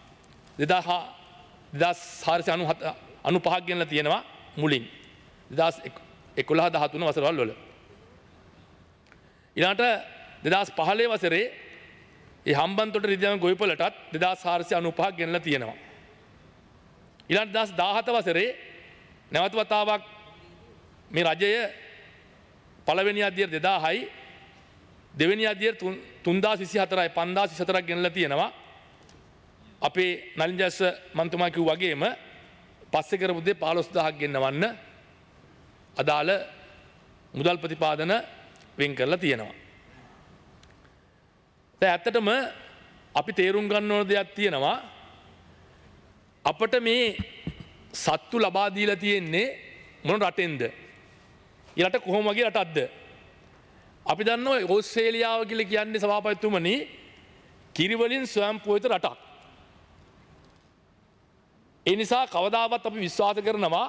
2495ක් ගෙනලා තියෙනවා මුලින් 2011 13 වසරවල වල. ඊළාට 2015 වසරේ ඒ හම්බන්තොට රිදියම ගොවිපලටත් 2495ක් ගෙනලා තියෙනවා. ඊළඟ 2017 වසරේ නැවත වතාවක් මේ රජය පළවෙනි අධ්‍යයන 2000යි දෙවෙනි අධ්‍යයන 3024යි 5024ක් ගෙනලා තියෙනවා. අපේ නලින් ජයස්ස මන්තුමා කිව්ව වගේම පස්සේ කරපු දේ 15000ක් ගෙන්නවන්න අදාළ මුදල් ප්‍රතිපාදන වෙන් කරලා තියෙනවා. ඇත්තටම අපි තේරුම් ගන්න ඕන දෙයක් තියෙනවා. අපට මේ සත්තු ලබා දීලා තියෙන්නේ මොන රටෙන්ද? ඒ රට කොහොම වගේ රටක්ද? අපි දන්නවා ඕස්ට්‍රේලියාව කියලා කියන්නේ සභාපතිතුමනි කිරි වලින් ස්වයංපෝෂිත රටක්. ඒ නිසා කවදාවත් අපි විශ්වාස කරනවා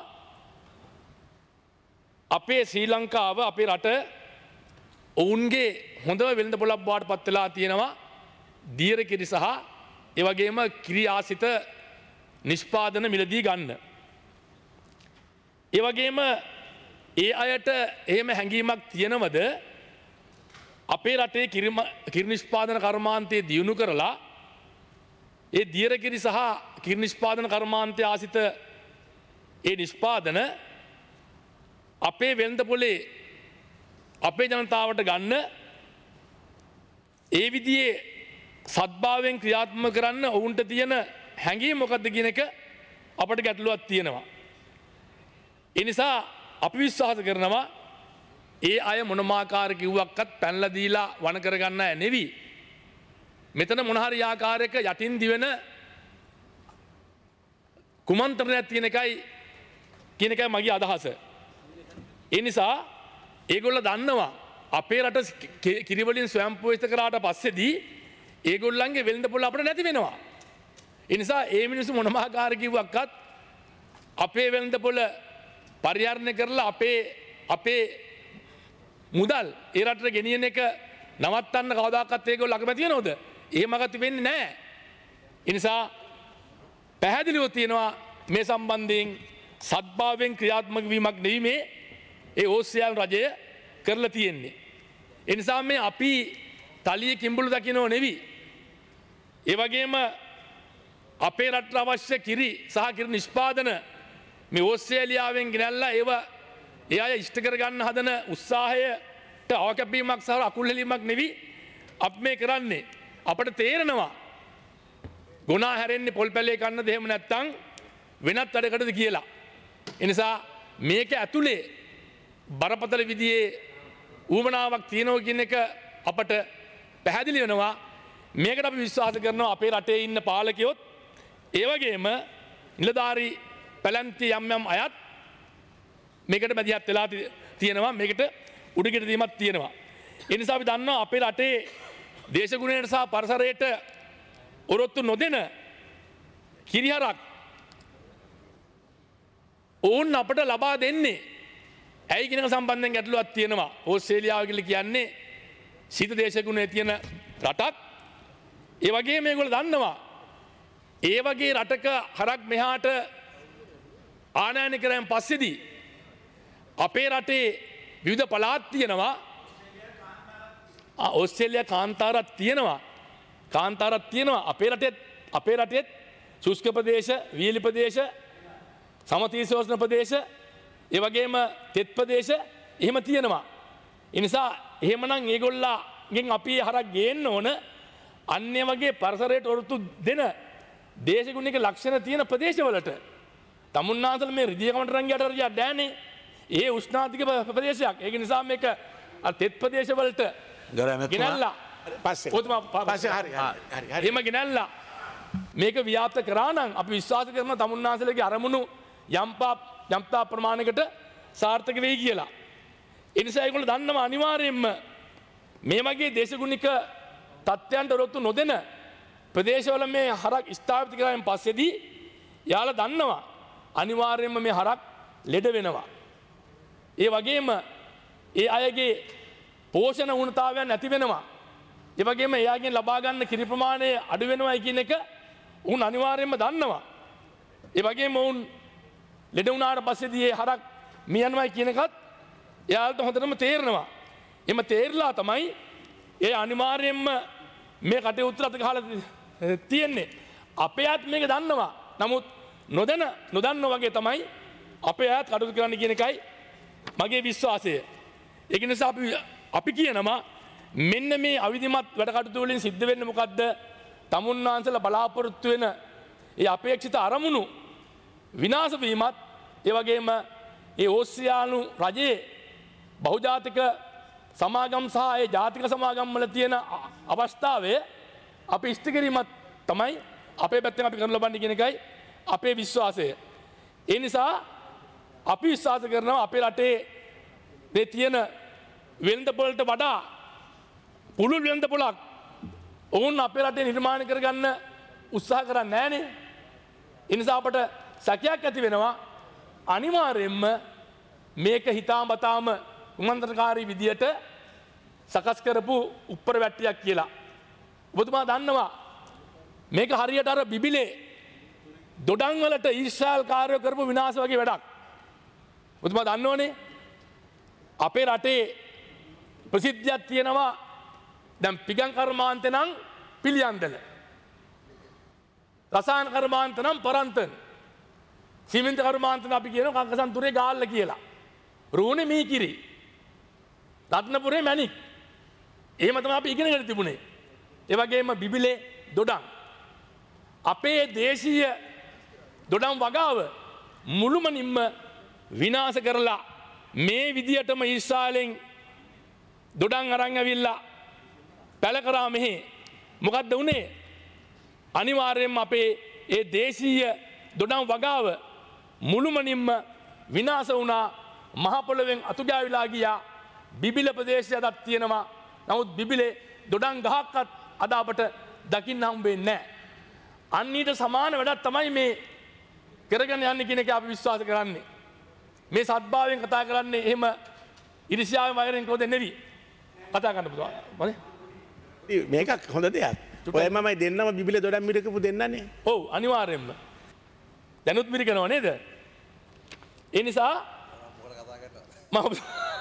අපේ ශ්‍රී ලංකාව අපේ රට ඔවුන්ගේ හොඳම වෙළඳ පොළක් බවට පත් වෙලා තියෙනවා දියර කිරි සහ ඒ වගේම කිරි ආසිත නිෂ්පාදන මිලදී ගන්න. ඒ වගේම ඒ අයට එහෙම හැඟීමක් තියෙනවද අපේ රටේ කිරි නිෂ්පාදන කර්මාන්තය දියුණු කරලා ඒ දියර කිරි සහ කිරි නිෂ්පාදන කර්මාන්තය ආසිත ඒ නිෂ්පාදන අපේ වෙළඳ පොලේ අපේ ජනතාවට ගන්න ඒ විදිහේ සත්භාවයෙන් ක්‍රියාත්මක කරන්න ඔවුන්ට තියෙන හැඟීම මොකක්ද කියන එක අපට ගැටලුවක් තියෙනවා. ඒ නිසා අපි විශ්වාස කරනවා ඒ අය මොනමාකාර කිව්වක්වත් පැනලා දීලා වණ කරගන්න අය නෙවි. මෙතන මොන හරි ආකාරයක යටින් දිවෙන කුමන්ත්‍රණයක් තියෙන එකයි මගේ අදහස. ඒ නිසා ඒගොල්ලෝ දන්නවා අපේ රට කිරි වලින් ස්වයංපෝෂිත කරාට පස්සේදී ඒගොල්ලන්ගේ වෙළඳ පොළ අපිට නැති වෙනවා. ඒ නිසා ඒ මිනිස්සු මොනම ආකාර කිව්වක්වත් අපේ වෙළඳ පොළ පරිහරණය කරලා අපේ මුදල් ඒ රටට ගෙනියන එක නවත්තන්න කවදාකවත් ඒගොල්ලෝ අකමැති වෙනවද? එහෙම අකමැති වෙන්නේ නැහැ. ඒ නිසා පැහැදිලිව තියෙනවා මේ සම්බන්ධයෙන් සත්භාවයෙන් ක්‍රියාත්මක වීමක් නෙවෙයි මේ ඒ ඕස්ට්‍රේලියානු රජය කරලා තියෙන්නේ. ඒ නිසා මේ අපි තලිය කිඹුළු දකින්නෝ නෙවෙයි. ඒ වගේම අපේ රටට අවශ්‍ය කිරි සහ කිරි නිෂ්පාදන මේ ඕස්ට්‍රේලියාවෙන් ගෙනල්ලා ඒ අය ඉෂ්ට කරගන්න හදන උත්සාහයට අවකැපීමක් සහ අකුල් හෙලීමක් නෙවෙයි අපි මේ කරන්නේ. අපට තේරෙනවා ගුණා හැරෙන්නේ පොල් පැලේ කන්නද එහෙම නැත්නම් වෙනත් වැඩකටද කියලා. ඒ නිසා මේක ඇතුලේ බරපතල විදිහේ ඌමනාවක් තියෙනවා කියන එක අපට පැහැදිලි වෙනවා. මේකට අපි විශ්වාස කරනවා අපේ රටේ ඉන්න පාලකයොත් ඒ වගේම නිලධාරී පැලැන්ති යම් අයත් මේකට මැදිහත් වෙලා තියෙනවා. මේකට උඩගෙඩ දීමක් තියෙනවා. ඒ නිසා අපි දන්නවා අපේ රටේ දේශගුණයට සහ පරිසරයට ඔරොත්තු නොදෙන කිරිහරක් ඔවුන් අපට ලබා දෙන්නේ ඇයි කියන සම්බන්ධයෙන් ගැටලුවක් තියෙනවා. ඕස්ට්‍රේලියාව කියලා කියන්නේ සීත දේශගුණයේ තියෙන රටක්. ඒ වගේම මේගොල්ලෝ දන්නවා ඒ වගේ රටක හරක් මෙහාට ආනයනය කරන් පස්සේදී අපේ රටේ විවිධ පළාත් තියෙනවා. ඕස්ට්‍රේලියා කාන්තාරක් තියෙනවා. අපේ රටෙත් සුෂ්ක ප්‍රදේශ, වීලි ප්‍රදේශ, සමශීතෝෂ්ණ ප්‍රදේශ, ඒ වගේම තෙත් ප්‍රදේශ එහෙම තියෙනවා. ඒ නිසා එහෙමනම් ඒගොල්ලන්ගෙන් අපි හරක් ගේන්න ඕන අන්නේ වගේ පරිසරයට ඔරොත්තු දෙන දේශගුණික ලක්ෂණ තියෙන ප්‍රදේශවලට. තමුන්නාන්සල මේ රිදියකමට රංගියට රියක් දැනේ. ඒ උෂ්ණාධික ප්‍රදේශයක්. ඒක නිසා මේක තෙත් ප්‍රදේශවලට ගෙනල්ලා පස්සේ හරි එහෙම ගෙනල්ලා මේක ව්‍යාප්ත කරා නම් අපි විශ්වාස කරනවා තමුන්නාන්සලගේ අරමුණු යම්තා ප්‍රමාණයකට සාර්ථක වෙයි කියලා. ඒ නිසා ඒගොල්ලෝ දන්නවා අනිවාර්යයෙන්ම මේ වගේ දේශගුණික තත්ත්වයන්ට ඔරොත්තු නොදෙන ප්‍රදේශවල මේ හරක් ස්ථාපිත කරායින් පස්සේදී යාලා දන්නවා අනිවාර්යයෙන්ම මේ හරක් ලෙඩ වෙනවා. ඒ වගේම ඒ අයගේ පෝෂණ වුණතාවයන් නැති වෙනවා. ඒ වගේම එයාගෙන් ලබා ගන්න කිරි ප්‍රමාණය අඩු වෙනවයි කියන එක උන් අනිවාර්යයෙන්ම දන්නවා. ඒ වගේම උන් ලෙඩ වුණාට පස්සේදී ඒ හරක් මියනවයි කියන එකත් එයාලට හොඳටම තේරෙනවා. එම තේරලා තමයි ඒ අනිවාර්යයෙන්ම මේ කටයුතු අත ගහලා තියෙන්නේ. අපේ අයත් මේක දන්නවා. නමුත් නොදන්න වගේ තමයි අපේ අයත් කටයුතු කරන්න කියන එකයි මගේ විශ්වාසය. ඒක නිසා අපි කියනවා මෙන්න මේ අවිධිමත් වැඩ කටයුතු වලින් සිද්ධ වෙන්නේ මොකද්ද? තමුන්නාන්සලා බලාපොරොත්තු වෙන ඒ අපේක්ෂිත අරමුණු විනාශ වීමත් ඒ වගේම ඒ ඕස්ට්‍රේලියානු රජයේ බහුජාතික සමාගම් සහ ඒ ජාතික සමාගම් වල තියෙන අවස්ථාවේ අපි ඉෂ්ට කිරීමක් තමයි අපේ පැත්තෙන් අපි කරන්න ලබන්නේ කියන එකයි අපේ විශ්වාසය. ඒ නිසා අපි විශ්වාස කරනවා අපේ රටේ මේ තියෙන වෙළඳපොළට වඩා පුළුල් වෙළඳපොළක් ඔවුන් අපේ රටේ නිර්මාණය කරගන්න උත්සාහ කරන්නේ නැහනේ. ඒ නිසා අපට සැකයක් ඇති වෙනවා අනිවාර්යයෙන්ම මේක හිතාමතාම කුමන්ත්‍රණකාරී විදියට සකස් කරපු උප්පර වැට්ටියක් කියලා. ඔබතුමා දන්නවා මේක හරියට අර බිබිලේ දොඩම් වලට ඊශ්‍රායල් කාර්යය කරපු විනාශ වගේ වැඩක්. ඔබතුමා දන්නවනේ අපේ රටේ ප්‍රසිද්ධියක් තියෙනවා දැන් පිගම් කර්මාන්ත නම් පිළියන්දල. රසායන කර්මාන්ත නම් පරන්තන්. සිමෙන්ති කර්මාන්ත අපි කියනවා කංකසන්තුරේ ගාල්ල කියලා. රෝණේ මීකිරි. රත්නපුරේ මැණික්. එහෙම තමයි අපි ඉගෙනගෙන තිබුණේ. ඒ වගේම බිබිලේ දොඩම්. අපේ දේශීය දොඩම් වගාව මුළුමනින්ම විනාශ කරලා මේ විදියටම ඊශ්‍රායලෙන් දොඩම් අරන් ඇවිල්ලා පැල කරා මෙහි මොකද්ද උනේ? අනිවාර්යයෙන්ම අපේ ඒ දේශීය දොඩම් වගාව මුළුමනින්ම විනාශ වුණා. මහ පොළොවෙන් අතුගෑවිලා ගියා. බිබිල ප්‍රදේශයක් තියෙනවා. නමුත් බිබිලේ දොඩම් ගහක්වත් අද අපට දකින්න හම්බෙන්නේ නැහැ. අන්න ඊට සමාන වැඩක් තමයි මේ කරගෙන යන්නේ කියන එක අපි විශ්වාස කරන්නේ. මේ සත්භාවයෙන් කතා කරන්නේ එහෙම ඉරිසියාවෙන් වෛරයෙන් කෝදෙන් නෙවි. කතා කරන්න පුළුවන්. මොනේ? මේක හොඳ දෙයක්. ඔය මමයි දෙන්නම බිබිලේ දොඩම් මිරිකපු දෙන්නනේ. ඔව් අනිවාර්යයෙන්ම. දැනුත් මිරිකනවා නේද? ඒ නිසා මම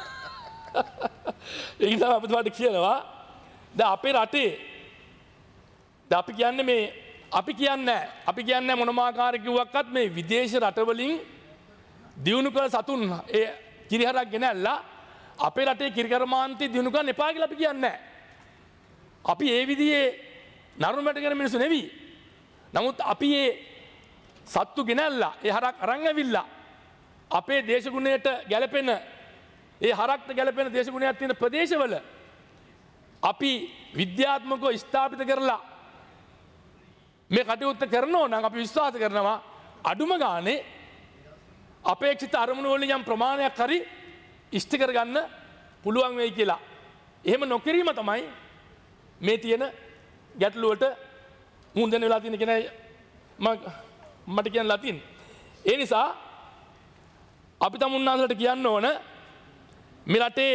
ඒ නිසා අපිට කියනවා දැන් අපේ රටේ දැන් අපි කියන්නේ මොනම ආකාරයක කිව්වක්වත් මේ විදේශ රටවලින් දියුණු කළ සතුන් ඒ කිරිහරක් ගෙනල්ලා අපේ රටේ කිරිකර්මාන්තය දියුණු කරන්න එපා කියලා අපි කියන්නේ නැහැ. අපි ඒ විදිහේ නරුමැට කරන මිනිස්සු නෙවෙයි. නමුත් අපි ඒ සත්තු ගෙනල්ලා ඒ හරක් අරන් ඇවිල්ලා අපේ දේශගුණයට ගැලපෙන ඒ හරක්ට ගැලපෙන දේශගුණයක් තියෙන ප්‍රදේශවල අපි විද්‍යාත්මකව ස්ථාපිත කරලා මේ කටයුත්ත කරනවා නම් අපි විශ්වාස කරනවා අඩුම ගානේ අපේක්ෂිත අරමුණු වලින් යම් ප්‍රමාණයක් හරි ඉෂ්ට කරගන්න පුළුවන් වෙයි කියලා. එහෙම නොකිරීම තමයි මේ තියෙන ගැටලුවට මුහුණ දෙන්න වෙලා තියෙන කෙනා මට කියන්නලා තියෙන්නේ. ඒ නිසා අපි තමුන්නාන්සලට කියන්න ඕන මේ රටේ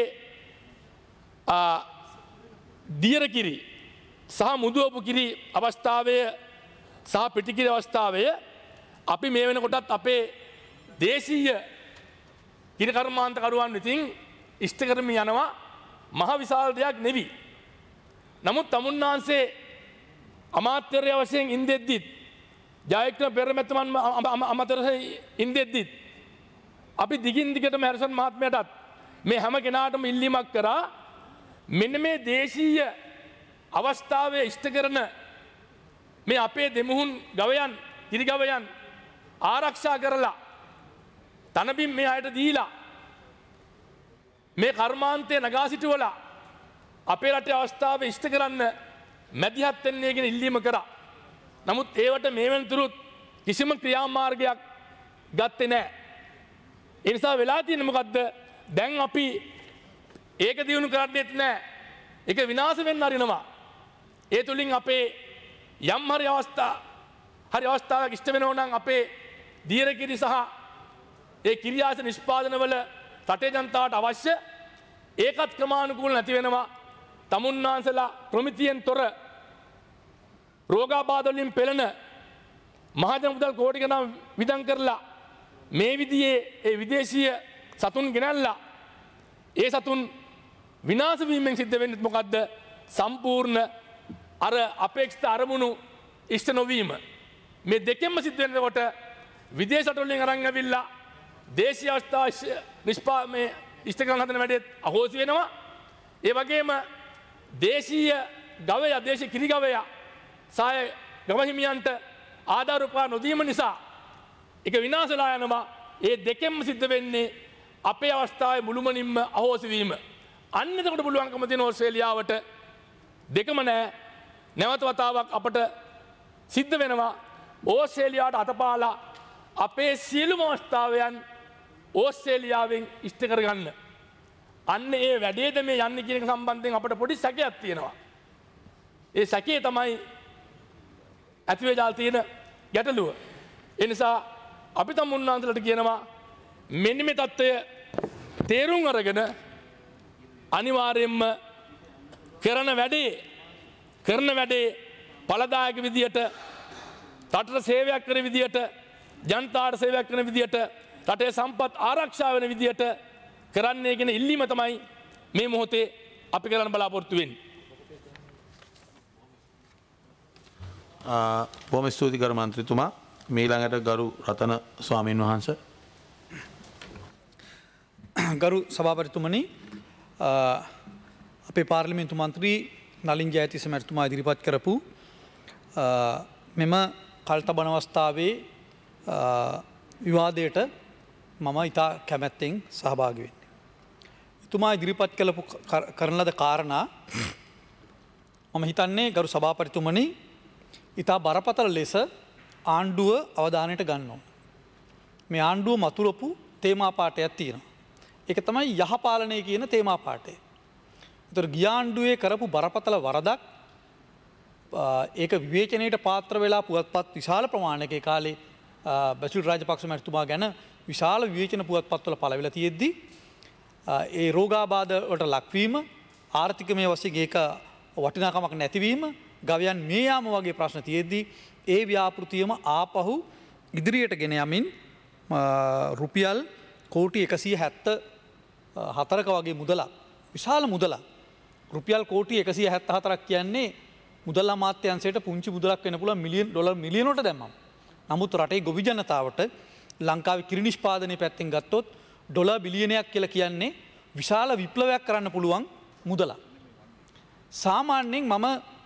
දියර කිරි සහ මුදුවපු කිරි අවස්ථාවේ සහ පිටිකිරි අවස්ථාවේ අපි මේ වෙනකොටත් අපේ දේශීය කිරි කර්මාන්තකරුවන් විසින් ඉෂ්ට කරමින් යනවා. මහ විශාල දෙයක් නෙවි. නමුත් තමුන්නාන්සේ අමාත්‍යරය වශයෙන් ඉන්දෙද්දිත් ජයක්‍රම පෙරමැතිතුමන් අමතර ඉන්දෙද්දිත් අපි දිගින් දිගටම හැරිසන් මහත්මයාටත් මේ හැම කෙනාටම ඉල්ලීමක් කරා මෙන්න මේ දේශීය අවස්ථාවේ ඉෂ්ට කරන මේ අපේ දෙමුහුන් ගවයන් කිරි ගවයන් ආරක්ෂා කරලා තනබිම් මේ අයට දීලා මේ කර්මාන්තය නගා සිටුවලා අපේ රටේ අවස්ථාව ඉෂ්ට කරන්න මැදිහත් වෙන්නේ කියන ඉල්ලීම කරා. නමුත් ඒවට මේ වෙනතුරුත් කිසිම ක්‍රියාමාර්ගයක් ගත්තේ නැහැ. ඒ නිසා වෙලා තියෙන්නේ මොකද්ද? දැන් අපි ඒක දිනු කරන්නේත් නැහැ. ඒක විනාශ වෙන්න අරිනවා. ඒ තුලින් අපේ යම් හරි අවස්ථාවක් ඉෂ්ට වෙනව නම් අපේ දීරකිරි සහ ඒ කිරියාස නිෂ්පාදනවල රටේ ජනතාවට අවශ්‍ය ඒකත් ක්‍රමානුකූල නැති වෙනවා. තමුන්නාන්සලා ප්‍රමිතියෙන් තොර රෝගාබාධ වලින් පෙළෙන මහජන මුදල් කෝටි ගණන් විදන් කරලා මේ විදිහේ ඒ විදේශීය සතුන් ගෙනල්ලා ඒ සතුන් විනාශ වීමෙන් සිද්ධ වෙන්නේ මොකද්ද? සම්පූර්ණ අර අපේක්ෂිත අරමුණු ඉෂ්ට නොවීම. මේ දෙකෙන්ම සිද්ධ වෙනකොට විදේශ රටවලින් අරන් ඇවිල්ලා දේශීය අවස්ථාව නිෂ්පාදනයේ ඉෂ්ට කරන හදන වැඩේත් අහෝසි වෙනවා. ඒ වගේම දේශීය ගවයා දේශීය කිරි ගවයා සාය ගවහිමියන්ට ආධාර උපකාර නොදීම නිසා ඒක විනාශලා යනවා. ඒ දෙකෙන්ම සිද්ධ වෙන්නේ අපේ අවස්ථාවේ මුළුමනින්ම අහෝසි වීම. අන්න එතකොට පුළුවන්කම තියෙන ඕස්ට්‍රේලියාවට දෙකම නෑ නැවත වතාවක් අපට සිද්ධ වෙනවා ඕස්ට්‍රේලියාවට අතපාලා අපේ සියලුම අවස්ථාවයන් ඕස්ට්‍රේලියාවෙන් ඉෂ්ට කරගන්න. අන්න ඒ වැඩේද මේ යන්න කියන එක සම්බන්ධයෙන් අපට පොඩි සැකයක් තියෙනවා. ඒ සැකේ තමයි ඇතිවේජාල් තියෙන ගැටලුව. ඒ නිසා අපි තම උන්වහන්සේලාට කියනවා මෙන්න මේ தত্ত্বය තේරුම් අරගෙන අනිවාර්යයෙන්ම කරන වැඩේ ඵලදායක විදියට රටට සේවයක් කරන විදියට ජනතාවට සේවයක් කරන විදියට රටේ සම්පත් ආරක්ෂා වෙන විදියට කරන්නේ කියන ඉල්ලීම තමයි මේ මොහොතේ අපි කරන්න බලාපොරොත්තු වෙන්නේ. බොහොම ස්තුතියි ගරු මන්ත්‍රීතුමා. මීළඟට ගරු රතන ස්වාමීන් වහන්සේ. ගරු සභාපතිතුමනි, අපේ පාර්ලිමේන්තු මන්ත්‍රී නලින් ජයතිස්ස මැතිතුමා ඉදිරිපත් කරපු මෙම කල්තබන අවස්ථාවේ විවාදයට මම ඉතා කැමැත්තෙන් සහභාගී වෙන්නේ. එතුමා ඉදිරිපත් කරන ලද කාරණා මම හිතන්නේ ගරු සභාපතිතුමනි ඉතා බරපතල ලෙස ආණ්ඩුව අවධානයට ගන්නවා. මේ ආණ්ඩුව මතුරපු තේමා පාඨයක් තියෙනවා. ඒක තමයි යහපාලනය කියන තේමා පාඨය. ඒතර ගිය ආණ්ඩුවේ කරපු බරපතල වරදක් ඒක විවේචනයට පාත්‍ර වෙලා පුවත්පත් විශාල ප්‍රමාණයක ඒ කාලේ බසිල් රාජපක්ෂ මැතිතුමා ගැන විශාල විවේචන පුවත්පත්වල පළ වෙලා තියෙද්දි ඒ රෝගාබාධ වලට ලක්වීම ආර්ථිකමය වශයෙන් ඒක වටිනාකමක් නැතිවීම ගවයන් මේ යාම වගේ ප්‍රශ්න තියෙද්දි ඒ ව්‍යාපෘතියම ආපහු ඉදිරියට ගෙන යමින් රුපියල් කෝටි 174ක වගේ මුදලක් විශාල මුදලක් රුපියල් කෝටි 174ක් කියන්නේ මුදල් අමාත්‍යාංශයට පුංචි මුදලක් වෙන්න පුළුවන් ඩොලර් මිලියනකට දැම්මම. නමුත් රටේ ගොවි ජනතාවට ලංකාවේ කිරි නිෂ්පාදනයේ පැත්තෙන් ගත්තොත් ඩොලර් බිලියනයක් කියලා කියන්නේ විශාල විප්ලවයක් කරන්න පුළුවන් මුදලක්. සාමාන්‍යයෙන් මම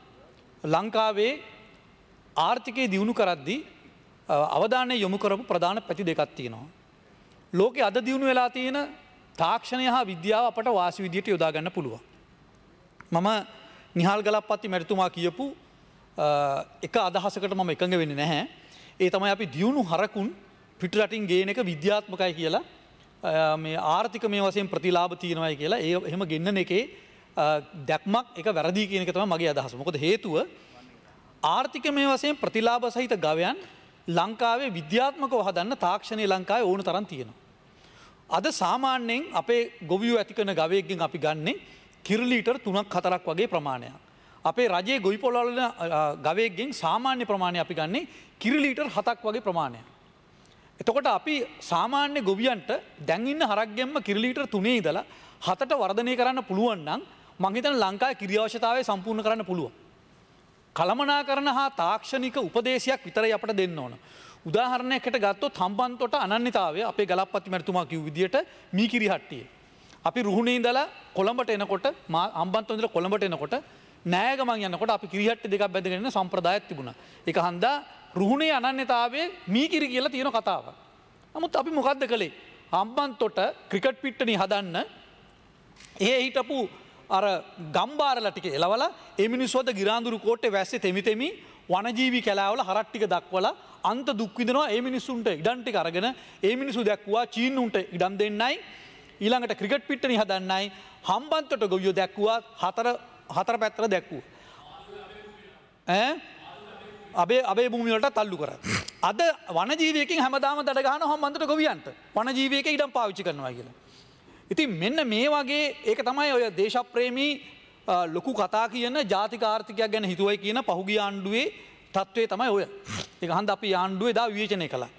ලංකාවේ ආර්ථිකය දියුණු කරද්දී අවධානය යොමු කරපු ප්‍රධාන පැති දෙකක් තියෙනවා. ලෝකේ අද දියුණු වෙලා තියෙන තාක්ෂණය හා විද්‍යාව අපට වාසි විදියට යොදා ගන්න පුළුවන්. මම නිහාල් ගලප්පත්ති මැතිතුමා කියපු එක අදහසකට මම එකඟ වෙන්නේ නැහැ. ඒ තමයි අපි දියුණු හරකුන් පිටරටින් ගේන එක විද්‍යාත්මකයි කියලා මේ ආර්ථිකමය වශයෙන් ප්‍රතිලාභ තියෙනවායි කියලා ඒ එහෙම ගෙන්නන එකේ දැක්මක් එක වැරදි කියන එක තමයි මගේ අදහස. මොකද හේතුව ආර්ථිකමය වශයෙන් ප්‍රතිලාභ සහිත ගවයන් ලංකාවේ විද්‍යාත්මකව හදන්න තාක්ෂණය ලංකාවේ ඕන තරම් තියෙනවා. අද සාමාන්‍යයෙන් අපේ ගොවියෝ ඇති කරන ගවයෙක්ගෙන් අපි ගන්නේ කිරි ලීටර් 3ක් 4ක් වගේ ප්‍රමාණයක්. අපේ රජයේ ගොවි පොළවල ගවයෙක්ගෙන් සාමාන්‍ය ප්‍රමාණය අපි ගන්නේ කිරි ලීටර් 7ක් වගේ ප්‍රමාණයක්. එතකොට අපි සාමාන්‍ය ගොවියන්ට දැන් ඉන්න හරක්ගෙන්ම කිරි ලීටර් 3 ඉඳලා 7ට වර්ධනය කරන්න පුළුවන් නම් මං හිතන්නේ ලංකාවේ කිරි අවශ්‍යතාවය සම්පූර්ණ කරන්න පුළුවන්. කළමනාකරණ හා තාක්ෂණික උපදේශයක් විතරයි අපට දෙන්න ඕන. උදාහරණයකට ගත්තොත් හම්බන්තොට අනන්‍යතාවය අපේ ගලප්පත්ති මැතිතුමා කිව්ව විදියට මීකිරි හට්ටියේ. අපි රුහුණේ ඉඳලා කොළඹට එනකොට හම්බන්තොට ඉඳලා කොළඹට එනකොට නෑගමන් යනකොට අපි කිරි හට්ටි දෙකක් බැඳගෙන ඉන්න සම්ප්‍රදායක් තිබුණා. ඒක හන්දා රුහුණේ අනන්‍යතාවයේ මීකිරි කියලා තියෙන කතාවක්. නමුත් අපි මොකද්ද කළේ? හම්බන්තොට ක්‍රිකට් පිට්ටනිය හදන්න හිටපු අර ගම්බාරලා ටික එලවලා ඒ මිනිස්සුවද ගිරාඳුරු කෝට්ටේ වැස්සේ තෙමි තෙමි වනජීවී කැලෑවල හරක් ටික දක්වලා අන්ත දුක් විඳිනවා ඒ මිනිස්සුන්ට ඉඩම් ටික අරගෙන ඒ මිනිස්සු දැක්කුවා චීනුන්ට ඉඩම් දෙන්නයි ඊළඟට ක්‍රිකට් පිට්ටනිය හදන්නයි හම්බන්තොට ගොවියෝ දැක්කුවා හතර පැත්තට දැක්කුවා අබේ භූමිය වලට තල්ලු කරා. අද වනජීවියකින් හැමදාම දඩ ගහන හම්බන්තොට ගොවියන්ට වනජීවියක ඉඩම් පාවිච්චි කරනවා කියලා. ඉතින් මෙන්න මේ වගේ ඒක තමයි ඔය දේශප්‍රේමී ලොකු කතා කියන ජාතික ආර්ථිකයක් ගැන හිතුවයි කියන පහුගිය ආණ්ඩුවේ තත්ත්වය තමයි ඔය. ඒක හන්ද අපි ආණ්ඩුවේ දා විවේචනය කළා.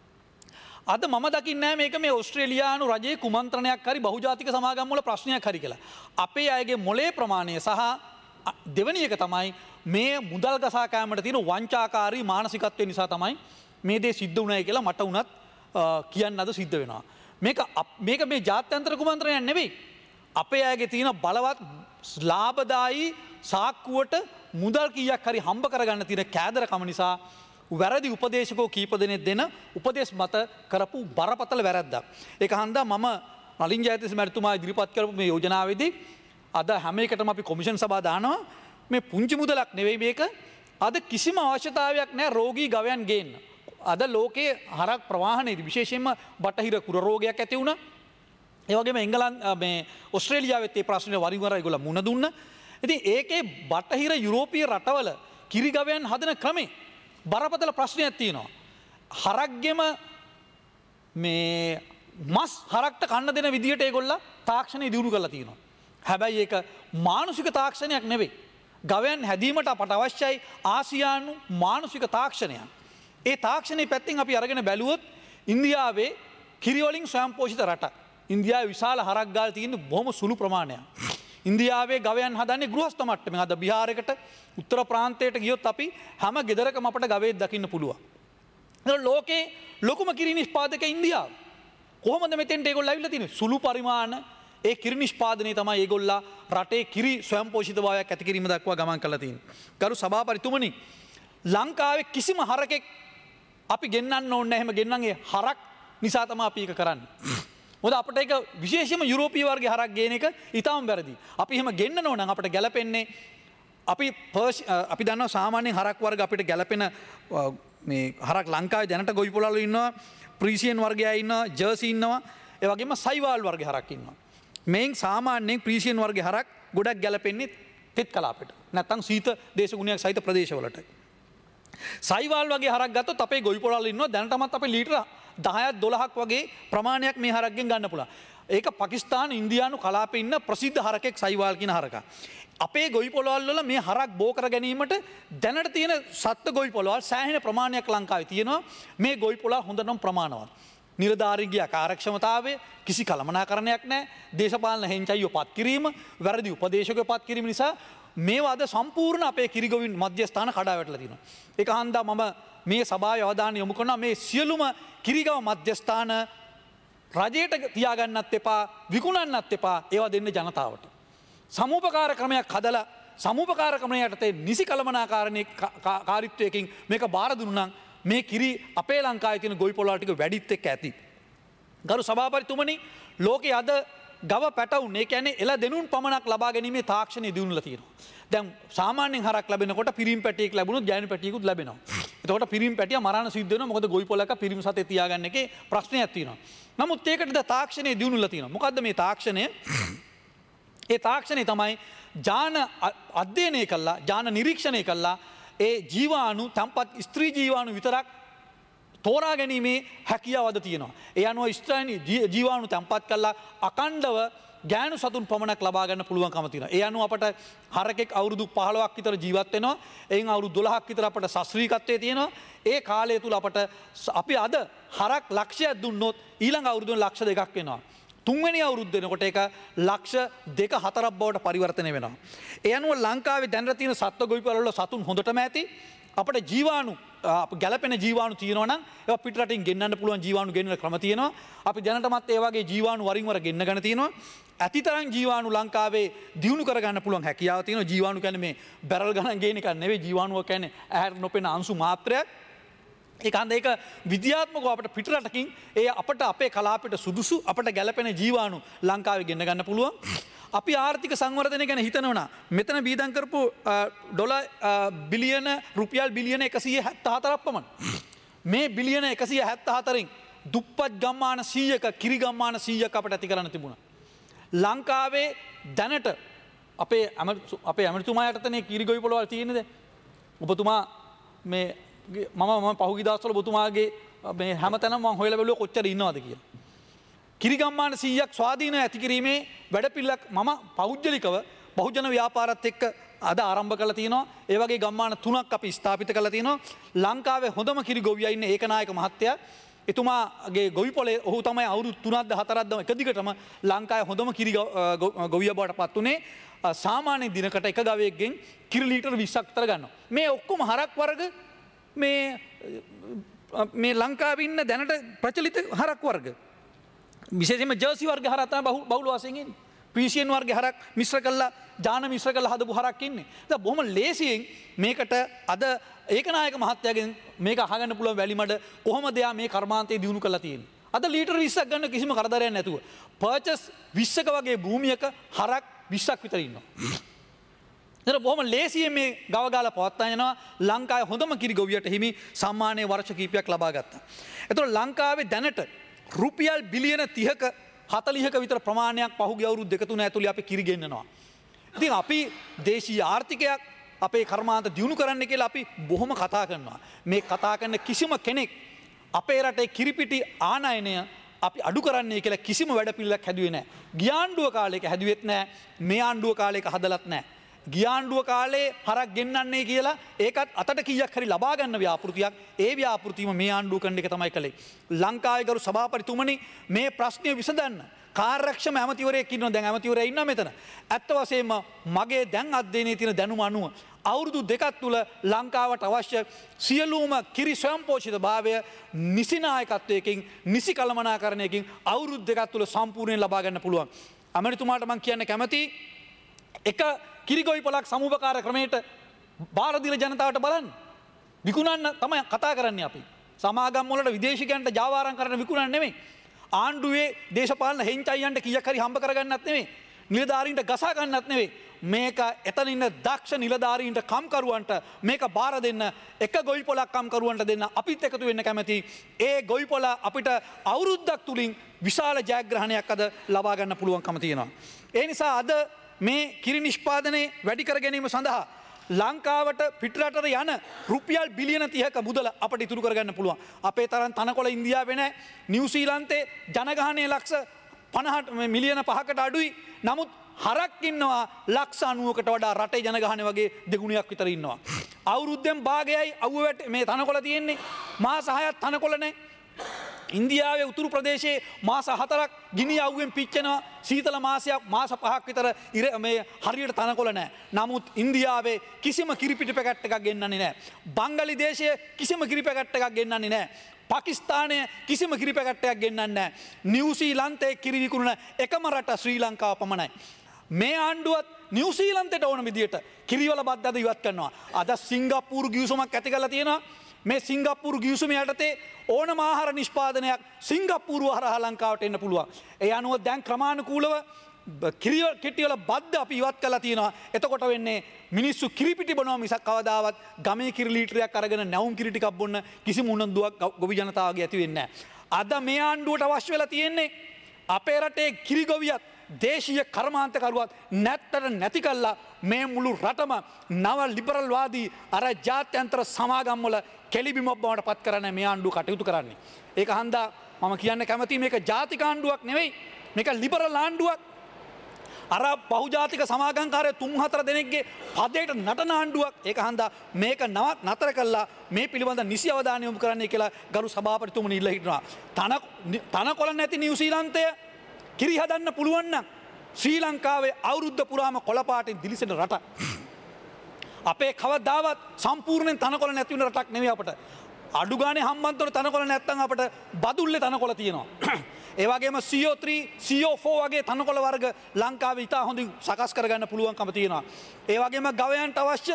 අද මම දකින්නේ නැහැ මේක මේ ඕස්ට්‍රේලියානු රජයේ කුමන්ත්‍රණයක් හරි බහුජාතික සමාගම් වල ප්‍රශ්නයක් හරි කියලා. අපේ අයගේ මොලේ ප්‍රමාණය සහ දෙවැනි එක තමයි මේ මුදල් ගසා කෑමට තියෙන වංචාකාරී මානසිකත්වය නිසා තමයි මේ දේ සිද්ධ වුණායි කියලා මට උනත් කියන්න අද සිද්ධ වෙනවා. මේක මේ ජාත්‍යන්තර කුමන්ත්‍රණයක් නෙවෙයි. අපේ අයගේ තියෙන බලවත් ලාභදායී සාක්කුවට මුදල් කීයක් හරි හම්බ කරගන්න තියෙන කෑදරකම නිසා වැරදි උපදේශකෝ කීප දෙනෙක් දෙන උපදේශ මත කරපු බරපතල වැරද්දක්. ඒක හන්දා මම නලින් ජයතිස් මැතිතුමා ඉදිරිපත් කරපු මේ යෝජනාවේදී අද හැම එකටම අපි කොමිෂන් සභා දානවා මේ පුංචි මුදලක් නෙවෙයි මේක. අද කිසිම අවශ්‍යතාවයක් නැහැ රෝගී ගවයන් ගේන්න. අද ලෝකයේ හරක් ප්‍රවාහනයේදී විශේෂයෙන්ම බටහිර කුර රෝගයක් ඇති වුණා. ඒ වගේම එංගලන්ත ඔස්ට්‍රේලියාවෙත් මේ ප්‍රශ්නේ වරින් වර ඒගොල්ලෝ මුණ දුන්නා. ඉතින් ඒකේ බටහිර යුරෝපීය රටවල කිරි ගවයන් හදන ක්‍රමේ බරපතල ප්‍රශ්නයක් තියෙනවා. හරක්ගෙම මේ මස් හරක්ට කන්න දෙන විදිහට ඒගොල්ලෝ තාක්ෂණය දියුණු කරලා තියෙනවා. හැබැයි ඒක මානසික තාක්ෂණයක් නෙවෙයි. ගවයන් හැදීමට අපට අවශ්‍යයි ආසියානු මානසික තාක්ෂණයක්. ඒ තාක්ෂණයේ පැත්තෙන් අපි අරගෙන බැලුවොත් ඉන්දියාවේ කිරිවලින් ස්වයංපෝෂිත රටක්. ඉන්දියාවේ විශාල හරක් ගාල් තියෙන බොහොම සුළු ප්‍රමාණයක්. ඉන්දියාවේ ගවයන් හදන්නේ ගෘහස්ත මට්ටමින්. අද බිහාරයකට උත්තර ප්‍රාන්තයට ගියොත් අපි හැම ගෙදරකම අපට ගවයෙක් දකින්න පුළුවන්. ඒක ලෝකේ ලොකුම කිරි නිෂ්පාදක ඉන්දියාව. කොහොමද මෙතෙන්ට ඒගොල්ලෝ ඇවිල්ලා තියෙන්නේ? සුළු පරිමාණ ඒ කිරි නිෂ්පාදනයේ තමයි ඒගොල්ලා රටේ කිරි ස්වයංපෝෂිත භාවයක් ඇති කිරීම දක්වා ගමන් කරලා තියෙන්නේ. ගරු සභාපතිතුමනි, ලංකාවේ කිසිම හරකෙක් අපි ගෙන්නන්න ඕනේ නැහැ. එහෙම ගෙන්නන්නේ හරක් නිසා තමයි අපි ඒක කරන්නේ. මොකද අපිට ඒක විශේෂයෙන්ම යුරෝපීය වර්ගයේ හරක් ගේන එක ඊටම වැරදි. අපි එහෙම ගෙන්නන ඕන නම් අපිට ගැලපෙන්නේ අපි දන්නවා සාමාන්‍යයෙන් හරක් වර්ග අපිට ගැලපෙන මේ හරක් ලංකාවේ දැනට ගොවි පොළවල් ඉන්නවා, ප්‍රීසියන් වර්ගයා ඉන්නවා, ජර්සි ඉන්නවා, ඒ වගේම සයිවාල් වර්ගයේ හරක් ඉන්නවා. මේන් සාමාන්‍යයෙන් ප්‍රීසියන් වර්ගයේ හරක් ගොඩක් ගැලපෙන්නේ තෙත් කලාපයට. නැත්නම් සීත දේශගුණයක් සහිත ප්‍රදේශවලට. සයිවාල් වගේ හරක් ගත්තොත් අපේ ගොවි පොළවල් ඉන්නවා දැනටමත් අපේ ලීටර 10ක් 12ක් වගේ ප්‍රමාණයක් මේ හරක්ගෙන් ගන්න පුළුවන්. ඒක පාකිස්තාන ඉන්දියානු කලාපේ ඉන්න ප්‍රසිද්ධ හරකෙක් සයිවාල් කියන හරකා. අපේ ගොවි පොළවල් වල මේ හරක් බෝ කර ගැනීමට දැනට තියෙන සත්ත්ව ගොවි පොළවල් සෑහෙන ප්‍රමාණයක් ලංකාවේ තියෙනවා. මේ ගොවි පොළවල් හොඳටම ප්‍රමාණවත්. නිලධාරීන්ගේ අකාර්යක්ෂමතාවය කිසි කළමනාකරණයක් නැහැ. දේශපාලන හෙන්චයිව පත් කිරීම, වැරදි උපදේශකව පත් කිරීම නිසා මේවා අද සම්පූර්ණ අපේ කිරිගොවින් මධ්‍යස්ථාන කඩා වැටලා තියෙනවා. ඒක හන්දා මම මේ සභාවේ අවධානය යොමු කරනවා මේ සියලුම කිරිගව මධ්‍යස්ථාන රජයට තියාගන්නත් එපා, විකුණන්නත් එපා, ඒවා දෙන්න ජනතාවට. සමූපකාර ක්‍රමයක් හදලා සමූපකාර ක්‍රමයට යටතේ නිසි කළමනාකාරීත්වයකින් මේක බාර දුන්නා නම් මේ කිරි අපේ ලංකාවේ තියෙන ගොවි පොළවල් ටික වැඩිත් එක්ක ඇති. ගරු සභාපතිතුමනි, ලෝකයේ අද ගව පැටවුන් ඒ කියන්නේ එළ දෙනුන් පමණක් ලබා ගැනීමේ තාක්ෂණය දියුණුවලා තියෙනවා. දැන් සාමාන්‍යයෙන් හරක් ලැබෙනකොට පිරිම් පැටියෙක් ලැබුණොත් ගෑනු පැටියෙකුත් ලැබෙනවා. එතකොට පිරිම් පැටියා මරණ සිද්ධ වෙනවා. මොකද ගොවි පොළක පිරිම් සතේ තියාගන්න එකේ ප්‍රශ්නයක් තියෙනවා. නමුත් ඒකට තාක්ෂණය දියුණුවලා තියෙනවා. මොකද්ද මේ තාක්ෂණය? ඒ තාක්ෂණය තමයි ජාන අධ්‍යයනය කළා, ජාන නිරීක්ෂණය කළා ඒ ජීවාණු තම්පත් ස්ත්‍රී ජීවාණු විතරක් තෝරා ගැනීමේ හැකියාව අද තියෙනවා. ඒ අනුව ස්ත්‍රී ජීවාණු තම්පත් කළා අකණ්ඩව ගෑනු සතුන් පමණක් ලබා ගන්න පුළුවන්කම තියෙනවා. ඒ අනුව අපට හරකෙක් අවුරුදු 15ක් විතර ජීවත් වෙනවා. එයින් අවුරුදු 12ක් විතර අපට ශාස්ත්‍රීයත්වයේ තියෙනවා. ඒ කාලය තුල අපට අපි අද හරක් ලක්ෂයක් දුන්නොත් ඊළඟ අවුරුද්දෙන් ලක්ෂ 2ක් වෙනවා. තුන්වෙනි අවුරුද්ද වෙනකොට ඒක ලක්ෂ 2-4ක් බවට පරිවර්තනය වෙනවා. ඒ අනුව ලංකාවේ දැනට තියෙන සත්ත්ව ගොවි පොළවල් වල සතුන් හොඳටම ඇති. අපිට ජීවාණු ගැලපෙන ජීවාණු තියෙනවා නම් ඒවා පිටරටින් ගෙන්නන්න පුළුවන් ජීවාණු ගෙන්නන ක්‍රම තියෙනවා. අපි දැනටමත් ඒ වගේ ජීවාණු වරින් වර ගෙන්නගෙන තියෙනවා. ඇතිතරම් ජීවාණු ලංකාවේ දියුණු කරගන්න පුළුවන් හැකියාව තියෙනවා. ජීවාණු කියන්නේ මේ බැරල් ගණන් ගේන එකක් නෙවෙයි. ජීවාණුව කියන්නේ ඇහැට නොපෙනෙන අංශු මාත්‍රයක්. ඒක විද්‍යාත්මකව අපට පිටරටකින් ඒ අපට අපේ කලාපයට සුදුසු අපට ගැලපෙන ජීවාණු ලංකාවේ ගෙන්න ගන්න පුළුවන්. අපි ආර්ථික සංවර්ධනය ගැන හිතනවා. මෙතන බීදම් කරපු රුපියල් බිලියන 174ක් පමණ. මේ බිලියන 174න් දුප්පත් ගම්මාන 100ක කිරි ගම්මාන 100ක් අපට ඇති කරන්න තිබුණා. ලංකාවේ දැනට අපේ ඇමරිතුමා යටතේ කිරි ගොවි පොළවල් තියෙනද? ඔබතුමා මේ මම පහුගිය දවස්වල ඔබතුමාගේ මේ හැමතැනම මම හොයලා බැලුවා කොච්චර ඉන්නවද කියලා. කිරි ගම්මාන 100ක් ස්වාධීන ඇති කිරීමේ වැඩපිළිවෙලක් මම පෞද්ගලිකව බහුජන ව්‍යාපාරات එක්ක අද ආරම්භ කරලා තියෙනවා. ඒ වගේ ගම්මාන 3ක් අපි ස්ථාපිත කරලා තියෙනවා. ලංකාවේ හොඳම කිරි ගොවියා ඉන්නේ ඒකනායක මහත්තයා. එතුමාගේ ගොවි පොලේ ඔහු තමයි අවුරුදු 3ක්ද 4ක්ද එක දිගටම ලංකාවේ හොඳම කිරි ගොවියා බවට පත් උනේ. සාමාන්‍ය දිනකට එක ගවයෙක්ගෙන් කිරි ලීටර් 20ක් විතර ගන්නවා. මේ ඔක්කොම හරක් වර්ග මේ ලංකාවේ ඉන්න දැනට ප්‍රචලිත හරක් වර්ග. විශේෂයෙන්ම ජර්සි වර්ග හරක් තමයි බහුල වශයෙන් ඉන්නේ. ප්‍රීසියන් වර්ග හරක් මිශ්‍ර කළා, ජාන මිශ්‍ර කළා හදපු හරක් ඉන්නේ. ඒක බොහොම ලේසියෙන් මේකට අද ඒකනායක මහත්තයාගෙන් මේක අහගන්න පුළුවන් වැලිමඩ කොහොමද එයා මේ කර්මාන්තය දියුණු කරලා තියෙන්නේ. අද ලීටර් 20ක් ගන්න කිසිම කරදරයක් නැතුව පර්චස් 20ක වගේ භූමියක හරක් 20ක් විතර ඉන්නවා. ඒතර බොහොම ලේසියෙන් මේ ගව ගාලා පවත්වාගෙන යනවා. ලංකාවේ හොඳම කිරි ගොවියට හිමි සම්මානීය වර්ෂ කිහිපයක් ලබා ගත්තා. ඒතර ලංකාවේ දැනට රුපියල් බිලියන 30ක 40ක විතර ප්‍රමාණයක් පහුගිය අවුරුදු 2-3 ඇතුළේ අපි කිරි ගෙන්නනවා. ඉතින් අපි දේශීය ආර්ථිකයක් අපේ කර්මාන්ත දියුණු කරන්න කියලා අපි බොහොම කතා කරනවා. මේ කතා කරන කිසිම කෙනෙක් අපේ රටේ කිරිපිටි ආනයනය අපි අඩු කරන්නේ කියලා කිසිම වැඩපිළිවෙලක් හැදුවේ නැහැ. ගිය ආණ්ඩුව කාලේක හැදුවෙත් නැහැ. මේ ආණ්ඩුව කාලේක හදලත් නැහැ. ගිය ආණ්ඩුව කාලේ හරක් ගෙන්නන්නේ කියලා ඒකත් අතට කීයක් හරි ලබා ගන්න ව්‍යාපෘතියක්. ඒ ව්‍යාපෘතියම මේ ආණ්ඩුව කරන එක තමයි කළේ. ලංකාවේ ගරු සභාපතිතුමනි මේ ප්‍රශ්නය විසඳන්න කාර්යක්ෂම ඇමතිවරයෙක් ඉන්නවා. දැන් ඇමතිවරයා ඉන්නවා මෙතන. ඇත්ත වශයෙන්ම මගේ දැන් අධ්‍යයනයේ තියෙන දැනුම අනුව අවුරුදු දෙකක් තුළ ලංකාවට අවශ්‍ය සියලුම කිරි ස්වයංපෝෂිත භාවය නිසි නායකත්වයකින් නිසි කළමනාකරණයකින් අවුරුදු දෙකක් තුළ සම්පූර්ණයෙන් ලබා ගන්න පුළුවන්. ඇමතිතුමාට මම කියන්න කැමතියි එක කිරිගොවි පොලක් සමූපකාර ක්‍රමයට බාර දීලා ජනතාවට බලන්න. විකුණන්න තමයි කතා කරන්නේ අපි. සමාගම් වලට විදේශිකයන්ට ජාවාරම් කරන විකුණන්න නෙමෙයි. ආණ්ඩුවේ දේශපාලන හෙන්චයියන්ට කීයක් හරි හම්බ කරගන්නත් නෙමෙයි. නිලධාරීන්ට ගසා ගන්නත් නෙවෙයි. මේක එතන ඉන්න දක්ෂ නිලධාරීන්ට කම්කරුවන්ට මේක බාර දෙන්න එක ගොවි පොලක් කම්කරුවන්ට දෙන්න අපිත් එකතු වෙන්න කැමති. ඒ ගොවි පොල අපිට අවුරුද්දක් තුලින් විශාල ජයග්‍රහණයක් අද ලබා ගන්න පුළුවන්කම තියෙනවා. ඒ නිසා අද මේ කිරි නිෂ්පාදනය වැඩි කර ගැනීම සඳහා ලංකාවට පිටරටට යන රුපියල් බිලියන 30ක මුදල අපට ඉතුරු කරගන්න පුළුවන්. අපේ තරම් තනකොළ ඉන්දියාවේ නැහැ. නිව්සීලන්තේ ජනගහනය ලක්ෂ 50 මිලියන 5කට අඩුයි. නමුත් හරක් ඉන්නවා ලක්ෂ 90කට වඩා රටේ ජනගහනය වගේ දෙගුණයක් විතර ඉන්නවා. අවුරුද්දෙන් භාගයයි අවුව මේ තනකොළ තියෙන්නේ. මාස 6ක් තනකොළ නැහැ. ඉන්දියාවේ උතුරු ප්‍රදේශයේ මාස 4ක් ගිනි අවුවෙන් පිච්චෙනවා. සීතල මාසයක් මාස 5ක් විතර මේ හරියට තනකොළ නැහැ. නමුත් ඉන්දියාවේ කිසිම කිරිපිටි පැකට් එකක් ගෙන්නන්නේ නැහැ. බංගලි දේශයේ කිසිම කිරි පැකට් එකක් ගෙන්නන්නේ නැහැ. පාකිස්තානයේ කිසිම කිරි පැකට් එකක් ගෙන්නන්නේ නැහැ. නිව්සීලන්තයේ කිරි විකුණන එකම රට ශ්‍රී ලංකාව පමණයි. මේ ආණ්ඩුවත් නිව්සීලන්තයට ඕන විදියට කිරිවල බද්ද අද ඉවත් කරනවා. අද සිංගප්පූරු ගිවිසුමක් ඇති කරලා තියෙනවා. මේ සිංගප්පූරු ගිවිසුම යටතේ ඕනම ආහාර නිෂ්පාදනයක් සිංගප්පූරුව හරහා ලංකාවට එන්න පුළුවන්. ඒ අනුව දැන් ක්‍රමානුකූලව කිරිවල බද්ද අපි ඉවත් කරලා තියෙනවා. එතකොට වෙන්නේ මිනිස්සු කිරිපිටි බොනවා මිසක් කවදාවත් ගමේ කිරි ලීටරයක් අරගෙන නැවුම් කිරි ටිකක් බොන්න කිසිම උනන්දුවක් ගොවි ජනතාවගේ ඇති වෙන්නේ නැහැ. අද මේ ආණ්ඩුවට අවශ්‍ය වෙලා තියෙන්නේ අපේ රටේ කිරි ගොවියත් දේශීය කර්මාන්තකරුවත් නැත්තට නැති කල්ලා මේ මුළු රටම නව ලිබරල්වාදී අර ජාත්‍යන්තර සමාගම් වල කෙලිබිමක් බවට පත් කරන්න මේ ආණ්ඩුව කටයුතු කරන්නේ. ඒක හන්දා මම කියන්න කැමතියි මේක ජාතික ආණ්ඩුවක් නෙවෙයි. මේක ලිබරල් ආණ්ඩුවක්. අර බහුජාතික සමාගම්කාරය 3-4 දෙනෙක්ගේ පදයට නටන ආණ්ඩුවක්. ඒක හන්දා මේක නතර කළා මේ පිළිබඳ නිසි අවධානය යොමු කරන්න කියලා ගරු සභාපතිතුමනි ඉල්ලා හිටනවා. තනකොළ නැති නිව්සීලන්තය කිරි හදන්න පුළුවන් නම් ශ්‍රී ලංකාවේ අවුරුද්ද පුරාම කොළපාටින් දිලිසෙන රට. අපේ කවදාවත් සම්පූර්ණයෙන් තනකොළ නැති වෙන රටක් නෙවෙයි අපට. අඩු ගානේ හම්බන්තොට තනකොළ නැත්තම් අපට බදුල්ලේ තනකොළ තියෙනවා. ඒ වගේම CO3, CO4 වගේ තනකොළ වර්ග ලංකාවේ ඉතා හොඳින් සකස් කරගන්න පුළුවන්කම තියෙනවා. ඒ වගේම ගවයන්ට අවශ්‍ය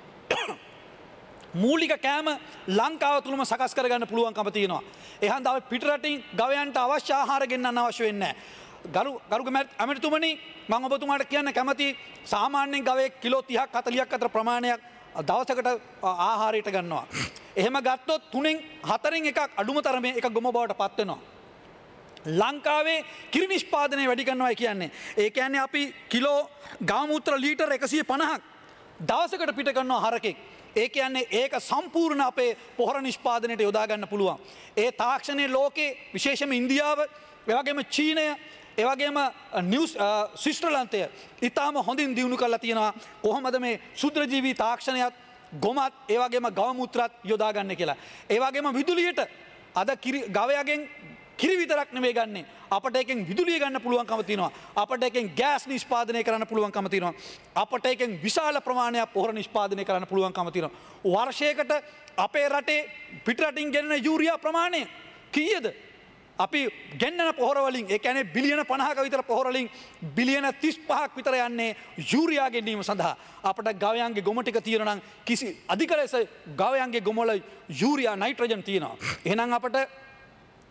මූලික කෑම ලංකාව තුළම සකස් කරගන්න පුළුවන්කම තියෙනවා. ඒ හන්දා අපි පිටරටින් ගවයන්ට අවශ්‍ය ආහාර ගෙන්නන්න අවශ්‍ය වෙන්නේ නැහැ. ගරුක ඇමතිතුමනි මම ඔබතුමාට කියන්න කැමති සාමාන්‍යයෙන් ගවයෙක් කිලෝ 30ක් 40ක් අතර ප්‍රමාණයක් දවසකට ආහාරයට ගන්නවා. එහෙම ගත්තොත් 3න් 4න් එකක් අඩුම තරමේ එක ගොම බවට පත් වෙනවා. ලංකාවේ කිරි නිෂ්පාදනය වැඩි කරනවා කියන්නේ. ඒ කියන්නේ අපි කිලෝ ගාමූත්‍ර ලීටර් 150ක් දවසකට පිට කරනවා හරකෙක්. ඒ කියන්නේ ඒක සම්පූර්ණ අපේ පොහොර නිෂ්පාදනයට යොදා ගන්න පුළුවන්. ඒ තාක්ෂණයේ ලෝකේ විශේෂයෙන්ම ඉන්දියාව, ඒ වගේම චීනය, ඒ වගේම ශ්‍රීලංකාව ඉතාම හොඳින් දියුණු කරලා තියෙනවා. කොහොමද මේ ශුද්‍රජීවී තාක්ෂණයත් ගොමත් ඒ වගේම ගව මුත්‍රාත් යොදා ගන්න කියලා. ඒ වගේම විදුලියට අද ගවයාගෙන් කිරි විතරක් නෙමෙයි ගන්නෙ. අපට එකෙන් විදුලිය ගන්න පුළුවන්කම තියෙනවා. අපට එකෙන් ගෑස් නිෂ්පාදනය කරන්න පුළුවන්කම තියෙනවා. අපට එකෙන් විශාල ප්‍රමාණයක් පොහොර නිෂ්පාදනය කරන්න පුළුවන්කම තියෙනවා. වර්ෂයකට අපේ රටේ පිටරටින් ගෙනෙන යූරියා ප්‍රමාණය කීයද? අපි ගෙන්නන පොහොර වලින් ඒ කියන්නේ බිලියන 50ක විතර පොහොර වලින් බිලියන 35ක් විතර යන්නේ යූරියා ගෙනීම සඳහා. අපට ගවයන්ගේ ගොම ටික තියෙනවා නම් කිසි අධික ලෙස ගවයන්ගේ ගොම වල යූරියා නයිට්‍රජන් තියෙනවා. එහෙනම් අපට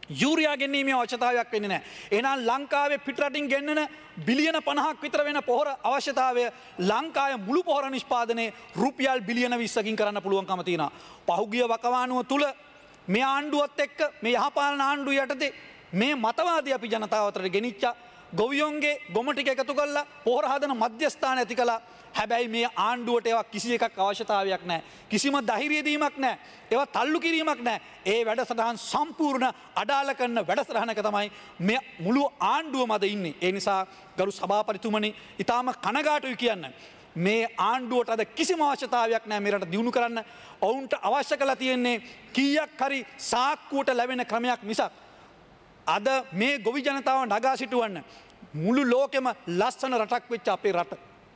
යූරියා ගැනීමේ අවශ්‍යතාවයක් වෙන්නේ නැහැ. එහෙනම් ලංකාවේ පිටරටින් ගෙන්නන බිලියන 50ක් විතර වෙන පොහොර අවශ්‍යතාවය ලංකාවේ මුළු පොහොර නිෂ්පාදනයේ රුපියල් බිලියන 20කින් කරන්න පුළුවන්කම තියෙනවා. පහුගිය වකවානුව තුල මේ ආණ්ඩුවත් එක්ක මේ යහපාලන ආණ්ඩුව යටතේ මේ මතවාදී අපි ජනතාව අතරට ගෙනිච්චා. ගොවියොන්ගේ ගොම ටික එකතු කරලා පොහොර හදන මධ්‍යස්ථාන ඇති කළා. හැබැයි මේ ආණ්ඩුවට ඒවා කිසි එකක් අවශ්‍යතාවයක් නැහැ. කිසිම ධෛර්ය දීමක් නැහැ. ඒවා තල්ලු කිරීමක් නැහැ. ඒ වැඩසටහන් සම්පූර්ණ අඩාල කරන වැඩසටහනක තමයි මේ මුළු ආණ්ඩුවම අද ඉන්නේ. ඒ නිසා ගරු සභාපතිතුමනි ඊටාම කනගාටුයි කියන්න. මේ ආණ්ඩුවට අද කිසිම අවශ්‍යතාවයක් නැහැ මේ රට දියුණු කරන්න. ඔවුන්ට අවශ්‍ය කරලා තියෙන්නේ කීයක් හරි සාක්කුවට ලැබෙන ක්‍රමයක් මිසක් අද මේ ගොවි ජනතාව නගා සිටුවන්න මුළු ලෝකෙම ලස්සන රටක් වෙච්ච අපේ රට.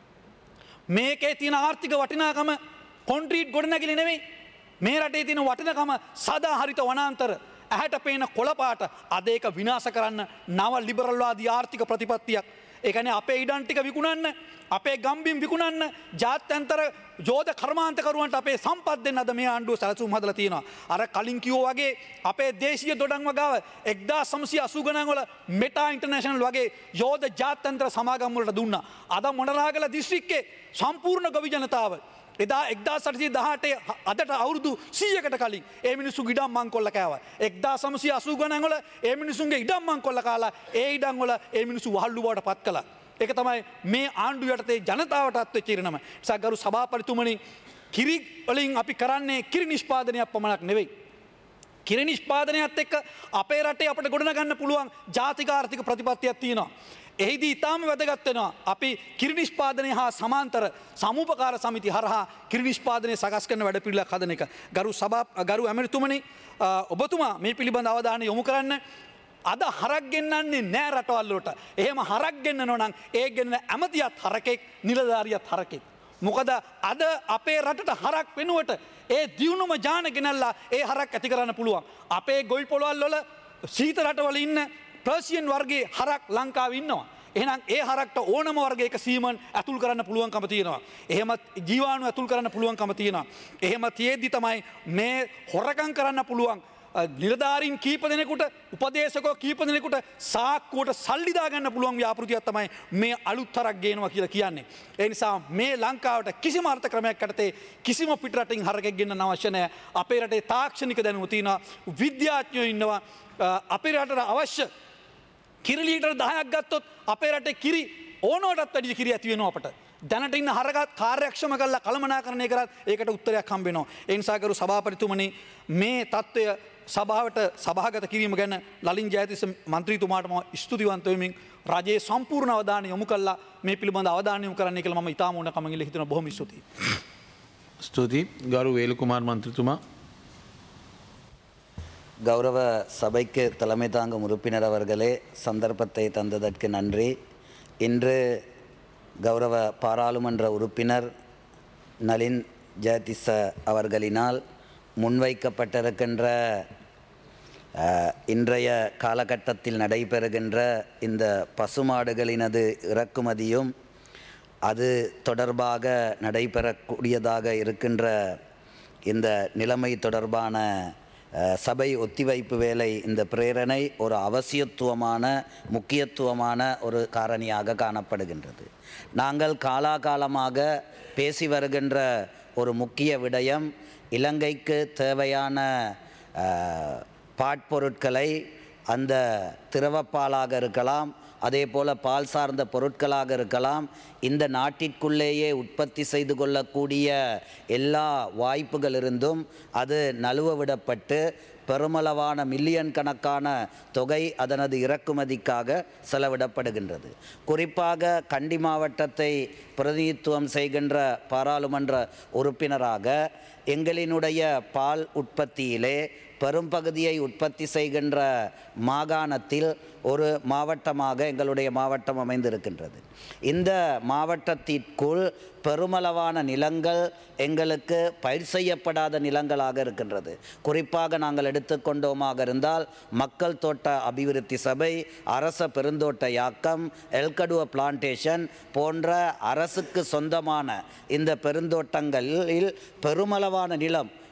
මේකේ තියෙන ආර්ථික වටිනාකම කොන්ක්‍රීට් ගොඩනැගිලි නෙවෙයි. මේ රටේ තියෙන වටිනකම සදාහරිත වනාන්තර ඇහැට පේන කොළපාට අද ඒක විනාශ කරන්න නව ලිබරල්වාදී ආර්ථික ප්‍රතිපත්තියක්. ඒ කියන්නේ අපේ ඉඩම් ටික විකුණන්න, අපේ ගම්බිම් විකුණන්න, ජාත්‍යන්තර යෝධ කර්මාන්තකරුවන්ට අපේ සම්පත් දෙන්න අද මේ ආණ්ඩුව සැලසුම් හදලා තියෙනවා. අර කලින් කිව්වා වගේ අපේ දේශීය දොඩම් වගාව 1980 ගණන් වල මෙටා ඉන්ටර්නැෂනල් වගේ යෝධ ජාත්‍යන්තර සමාගම් වලට දුන්නා. අද මොනරාගල දිස්ත්‍රික්කේ සම්පූර්ණ ගොවි ජනතාව එදා 1818 අදට අවුරුදු 100කට කලින් ඒ මිනිස්සු ඉඩම් මංකොල්ල කෑවා. 1980 ගණන් වල ඒ මිනිසුන්ගේ ඉඩම් මංකොල්ල කාලා ඒ ඉඩම් වල ඒ මිනිස්සු වහල්ලු බවට පත් කළා. ඒක තමයි මේ ආණ්ඩුව යටතේ ජනතාවටත් වෙච්ච ඉරණම. නිසා ගරු සභාපතිතුමනි කිරි වලින් අපි කරන්නේ කිරි නිෂ්පාදනයක් පමණක් නෙවෙයි. කිරි නිෂ්පාදනයත් එක්ක අපේ රටේ අපිට ගොඩනගන්න පුළුවන් ජාතික ආර්ථික ප්‍රතිපත්තියක් තියෙනවා. එහිදී ඉතාම වැදගත් වෙනවා අපි කිරි නිෂ්පාදනය හා සමාන්තර සමූපකාර සමිති හරහා කිරි නිෂ්පාදනය සකස් කරන වැඩපිළිවෙලක් හදන එක. ගරු ඇමරිතුමනි ඔබතුමා මේ පිළිබඳ අවධානය යොමු කරන්න. අද හරක් ගෙන්නන්නේ නෑ රටවල් වලට. එහෙම හරක් ගෙන්නනෝ නම් ඒ ගෙන්නන ඇමතියත් හරකෙක්, නිලධාරියත් හරකෙක්. මොකද අද අපේ රටට හරක් වෙනුවට ඒ දියුණුම ජාන ගෙනල්ලා ඒ හරක් ඇති කරන්න පුළුවන්. අපේ ගොවි පොළවල් වල සීත රටවල ඉන්න ප්‍රසියන් වර්ගයේ හරක් ලංකාවේ ඉන්නවා. එහෙනම් ඒ හරක්ට ඕනම වර්ගයක සීමන් ඇතුල් කරන්න පුළුවන්කම තියෙනවා. එහෙම ජීවාණු ඇතුල් කරන්න පුළුවන්කම තියෙනවා. එහෙම තියෙද්දි තමයි මේ හොරකම් කරන්න පුළුවන් නිලධාරීන් කීප දෙනෙකුට උපදේශකෝ කීප දෙනෙකුට සාක්කුවට සල්ලි දාගන්න පුළුවන් ව්‍යාපෘතියක් තමයි මේ අලුත් හරක් ගේනවා කියලා කියන්නේ. ඒ නිසා මේ ලංකාවට කිසිම අර්ථ ක්‍රමයක් යටතේ කිසිම පිටරටින් හරකෙක් ගෙන්නන්න අවශ්‍ය නැහැ. අපේ රටේ තාක්ෂණික දැනුම තියෙනවා, විද්‍යාඥයෝ ඉන්නවා. අපේ රටට අවශ්‍ය කිරි ලීටර් 10ක් ගත්තොත් අපේ රටේ කිරි ඕනෝටත් වැඩිය කිරි ඇති වෙනවා අපට. දැනට ඉන්න හරකත් කාර්යක්ෂම කරලා කළමනාකරණය කරත් ඒකට උත්තරයක් හම්බ වෙනවා. ඒ නිසා ගරු සභාපතිතුමනි මේ தত্ত্বය සභාවට සභාගත කිරීම ගැන නලින් ජයතිස්ස මන්ත්‍රීතුමාට මම ස්තුතිවන්ත වෙමින් රජයේ සම්පූර්ණ අවධානය යොමු කළා මේ පිළිබඳ අවධානය යොමු කරන්න කියලා මම ඉතාම ඕනකමින් ඉල්ලා හිටිනවා. බොහොම ස්තුතියි. ස්තුතියි ගරු වේලුකුමාර් මන්ත්‍රීතුமா. கௌரவ சபைக்கு தலைமை தாங்கும் உறுப்பினர் அவர்களே, சந்தர்ப்பத்தை தந்ததற்கு நன்றி. இன்று கௌரவ பாராளுமன்ற உறுப்பினர் நளின் ஜெயதிஸ்ஸ அவர்களினால் முன்வைக்கப்பட்டிருக்கின்ற இன்றைய காலகட்டத்தில் நடைபெறுகின்ற இந்த பசுமாடுகளினது இறக்குமதியும் அது தொடர்பாக நடைபெறக்கூடியதாக இருக்கின்ற இந்த நிலைமை தொடர்பான சபை ஒத்திவைப்பு வேலை, இந்த பிரேரணை ஒரு அவசியத்துவமான முக்கியத்துவமான ஒரு காரணியாக காணப்படுகின்றது. நாங்கள் காலாகாலமாக பேசி வருகின்ற ஒரு முக்கிய விடயம், இலங்கைக்கு தேவையான பாட்பொருட்களை அந்த திரவப்பாலாக இருக்கலாம், அதே போல் பால் சார்ந்த பொருட்களாக இருக்கலாம், இந்த நாட்டிற்குள்ளேயே உற்பத்தி செய்து கொள்ளக்கூடிய எல்லா வாய்ப்புகள் இருந்தும் அது நழுவ விடப்பட்டு பெருமளவான மில்லியன் கணக்கான தொகை அதனது இறக்குமதிக்காக செலவிடப்படுகின்றது. குறிப்பாக கண்டி மாவட்டத்தை பிரதிநிதித்துவம் செய்கின்ற பாராளுமன்ற உறுப்பினராக எங்களினுடைய பால் உற்பத்தியிலே பெரும்பகுதியை உற்பத்தி செய்கின்ற மாகாணத்தில் ஒரு மாவட்டமாக எங்களுடைய மாவட்டம் அமைந்திருக்கின்றது. இந்த மாவட்டத்திற்குள் பெருமளவான நிலங்கள் எங்களுக்கு பயிர் செய்யப்படாத நிலங்களாக இருக்கின்றது. குறிப்பாக நாங்கள் எடுத்துக்கொண்டோமாக இருந்தால் மக்கள் தோட்ட அபிவிருத்தி சபை, அரச பெருந்தோட்ட யாக்கம், எல்கடுவ பிளான்டேஷன் போன்ற அரசுக்கு சொந்தமான இந்த பெருந்தோட்டங்களில் பெருமளவான நிலம்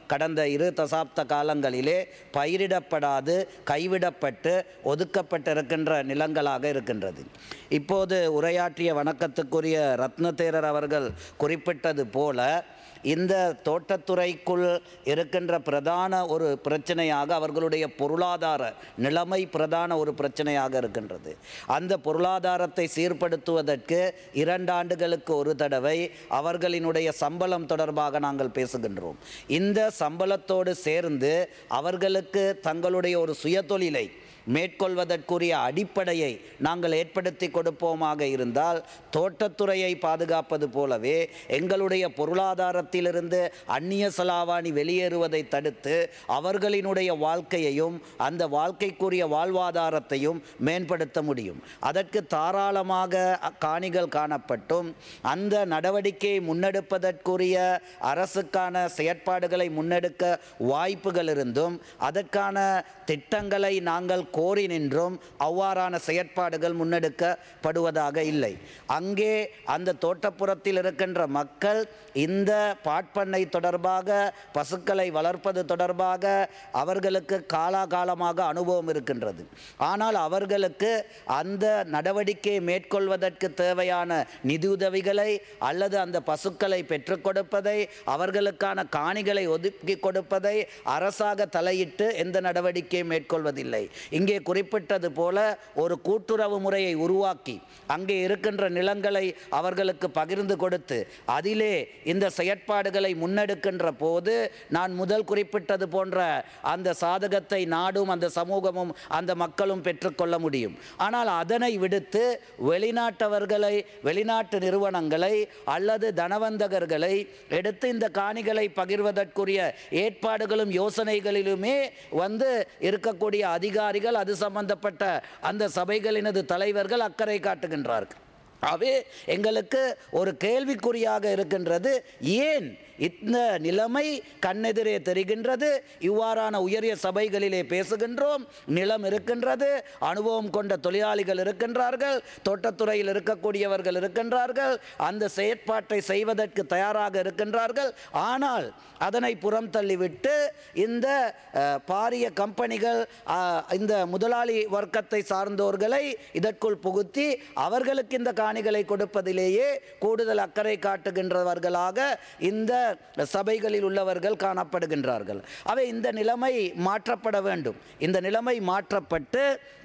கடந்த 2 தசாப்த காலங்களிலே பயிரிடப்படாது கைவிடப்பட்டு ஒதுக்கப்பட்டிருக்கின்ற நிலங்களாக இருக்கின்றது. இப்போது உரையாற்றிய வணக்கத்துக்குரிய ரத்னதேரர் அவர்கள் குறிப்பிட்டது போல இந்த தோட்டத்துறைக்குள் இருக்கின்ற பிரதான ஒரு பிரச்சனையாக அவர்களுடைய பொருளாதார நிலைமை பிரதான ஒரு பிரச்சனையாக இருக்கின்றது. அந்த பொருளாதாரத்தை சீர்படுத்துவதற்கு 2 ஆண்டுகளுக்கு ஒரு தடவை அவர்களினுடைய சம்பளம் தொடர்பாக நாங்கள் பேசுகின்றோம். இந்த சம்பளத்தோடு சேர்ந்து அவர்களுக்கு தங்களுடைய ஒரு சுயதொழிலை மேற்கொள்வதற்குரிய அடிப்படையை நாங்கள் ஏற்படுத்தி கொடுப்போமாக இருந்தால் தோட்டத்துறையை பாதுகாப்பது போலவே எங்களுடைய பொருளாதாரத்திலிருந்து அந்நிய செலாவணி வெளியேறுவதை தடுத்து அவர்களினுடைய வாழ்க்கையையும் அந்த வாழ்க்கைக்குரிய வாழ்வாதாரத்தையும் மேம்படுத்த முடியும். அதற்கு தாராளமாக காணிகள் காணப்பட்டும் அந்த நடவடிக்கையை முன்னெடுப்பதற்குரிய அரசுக்கான செயற்பாடுகளை முன்னெடுக்க வாய்ப்புகள் இருந்தும் அதற்கான திட்டங்களை நாங்கள் கோரி நின்றும் அவ்வாறான செயற்பாடுகள் முன்னெடுக்கப்படுவதாக இல்லை. அங்கே அந்த தோட்டப்புறத்தில் இருக்கின்ற மக்கள் இந்த பாட்பண்ணை தொடர்பாக பசுக்களை வளர்ப்பது தொடர்பாக அவர்களுக்கு காலாகாலமாக அனுபவம் இருக்கின்றது. ஆனால் அவர்களுக்கு அந்த நடவடிக்கையை மேற்கொள்வதற்கு தேவையான நிதியுதவிகளை அல்லது அந்த பசுக்களை பெற்றுக் கொடுப்பதை அவர்களுக்கான காணிகளை ஒதுக்கி கொடுப்பதை அரசாக தலையிட்டு எந்த நடவடிக்கையை மேற்கொள்வதில்லை. இங்கே குறிப்பிட்டது போல ஒரு கூட்டுறவு முறையை உருவாக்கி அங்கே இருக்கின்ற நிலங்களை அவர்களுக்கு பகிர்ந்து கொடுத்து அதிலே இந்த செயற்பாடுகளை முன்னெடுக்கின்ற போது நான் முதல் குறிப்பிட்டது போன்ற அந்த சாதகத்தை நாடும் அந்த சமூகமும் அந்த மக்களும் பெற்றுக்கொள்ள முடியும். ஆனால் அதனை விடுத்து வெளிநாட்டவர்களை வெளிநாட்டு நிறுவனங்களை அல்லது தனவந்தகர்களை எடுத்து இந்த காணிகளை பகிர்வதற்குரிய ஏற்பாடுகளும் யோசனைகளிலுமே இருக்கக்கூடிய அதிகாரிகள் அது சம்பந்தப்பட்ட அந்த சபைகளினது தலைவர்கள் அக்கறை காட்டுகின்றார்கள். அவே எங்களுக்கு ஒரு கேள்விக்குறியாக இருக்கின்றது. ஏன் இந்த நிலைமை கண்ணெதிரே தெரிகின்றது? இவ்வாறான உயரிய சபைகளிலே பேசுகின்றோம், நிலம் இருக்கின்றது, அனுபவம் கொண்ட தொழிலாளிகள் இருக்கின்றார்கள், தோட்டத்துறையில் இருக்கக்கூடியவர்கள் இருக்கின்றார்கள், அந்த செயற்பாட்டை செய்வதற்கு தயாராக இருக்கின்றார்கள். ஆனால் அதனை புறம் தள்ளிவிட்டு இந்த பாரிய கம்பெனிகள் இந்த முதலாளி வர்க்கத்தை சார்ந்தோர்களை இதற்குள் புகுத்தி அவர்களுக்கு இந்த காணிகளை கொடுப்பதிலேயே கூடுதல் அக்கறை காட்டுகின்றவர்களாக இந்த சபைகளில் உள்ளவர்கள் காணப்படுகின்றார்கள். அவை இந்த நிலைமை மாற்றப்பட வேண்டும். இந்த நிலைமை மாற்றப்பட்டு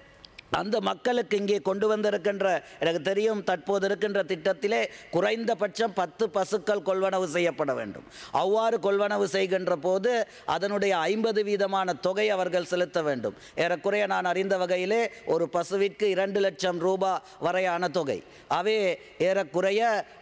அந்த மக்களுக்கு இங்கே கொண்டு வந்திருக்கின்ற எனக்கு தெரியும் தற்போது இருக்கின்ற திட்டத்திலே குறைந்தபட்சம் 10 பசுக்கள் கொள்வனவு செய்யப்பட வேண்டும். அவ்வாறு கொள்வனவு செய்கின்ற போது அதனுடைய 50% தொகை அவர்கள் செலுத்த வேண்டும். ஏறக்குறைய நான் அறிந்த வகையிலே ஒரு பசுவிற்கு 2 லட்சம் ரூபாய் வரையான தொகை. அவை ஏறக்குறைய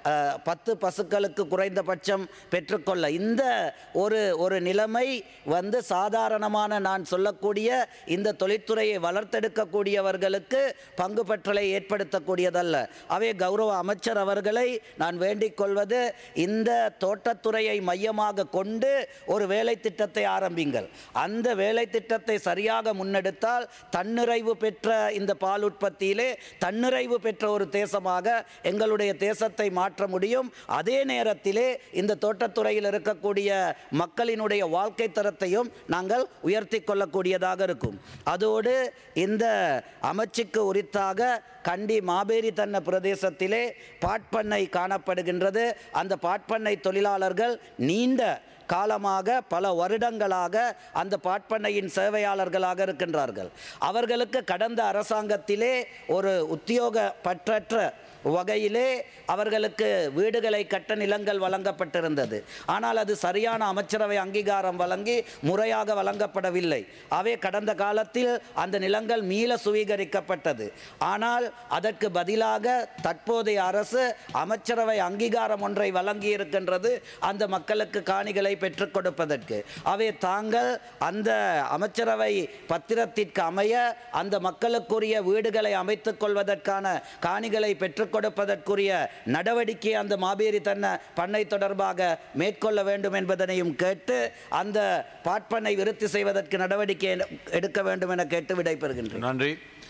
10 பசுக்களுக்கு குறைந்தபட்சம் பெற்றுக்கொள்ள இந்த ஒரு நிலைமை சாதாரணமான நான் சொல்லக்கூடிய இந்த தொழிற்துறையை வளர்த்தெடுக்கக்கூடியவர்கள் பங்கு பற்றலை ஏற்படுத்தக்கூடியதல்ல. அவை கௌரவ அமைச்சர் அவர்களை நான் வேண்டிக் கொள்வது இந்த தோட்டத்துறையை மையமாக கொண்டு ஒரு வேலை திட்டத்தை ஆரம்பிங்கள். அந்த வேலை திட்டத்தை சரியாக முன்னெடுத்தால் தன்னிறைவு பெற்ற இந்த பால் உற்பத்தியிலே தன்னிறைவு பெற்ற ஒரு தேசமாக எங்களுடைய தேசத்தை மாற்ற முடியும். அதே நேரத்திலே இந்த தோட்டத்துறையில் இருக்கக்கூடிய மக்களினுடைய வாழ்க்கை தரத்தையும் நாங்கள் உயர்த்தி கொள்ளக்கூடியதாக இருக்கும். அதோடு இந்த அமைச்சுக்கு உரித்தாக கண்டி மாபேரி தன்ன பிரதேசத்திலே பாட்பண்ணை காணப்படுகின்றது. அந்த பாட்பண்ணை தொழிலாளர்கள் நீண்ட காலமாக பல வருடங்களாக அந்த பாட்பண்ணையின் சேவையாளர்களாக இருக்கின்றார்கள். அவர்களுக்கு கடந்த அரசாங்கத்திலே ஒரு உத்தியோகப்பற்ற வகையிலே அவர்களுக்கு வீடுகளை கட்ட நிலங்கள் வழங்கப்பட்டிருந்தது. ஆனால் அது சரியான அமைச்சரவை அங்கீகாரம் வழங்கி முறையாக வழங்கப்படவில்லை. அவை கடந்த காலத்தில் அந்த நிலங்கள் மீள சுவீகரிக்கப்பட்டது. ஆனால் அதற்கு பதிலாக தற்போதைய அரசு அமைச்சரவை அங்கீகாரம் ஒன்றை வழங்கி இருக்கின்றது அந்த மக்களுக்கு காணிகளை பெற்றுக் கொடுப்பதற்கு. அவை தாங்கள் அந்த அமைச்சரவை பத்திரத்திற்கு அமைய அந்த மக்களுக்குரிய வீடுகளை அமைத்துக் கொள்வதற்கான காணிகளை பெற்றுக் கொடுப்பதற்குரிய நடவடிக்கை அந்த மாபேரி தன்ன பண்ணை தொடர்பாக மேற்கொள்ள வேண்டும் என்பதனையும் கேட்டு அந்த பாட்பண்ணை விருத்தி செய்வதற்கு நடவடிக்கை எடுக்க வேண்டும் என கேட்டு விடைபெறுகின்றேன். நன்றி.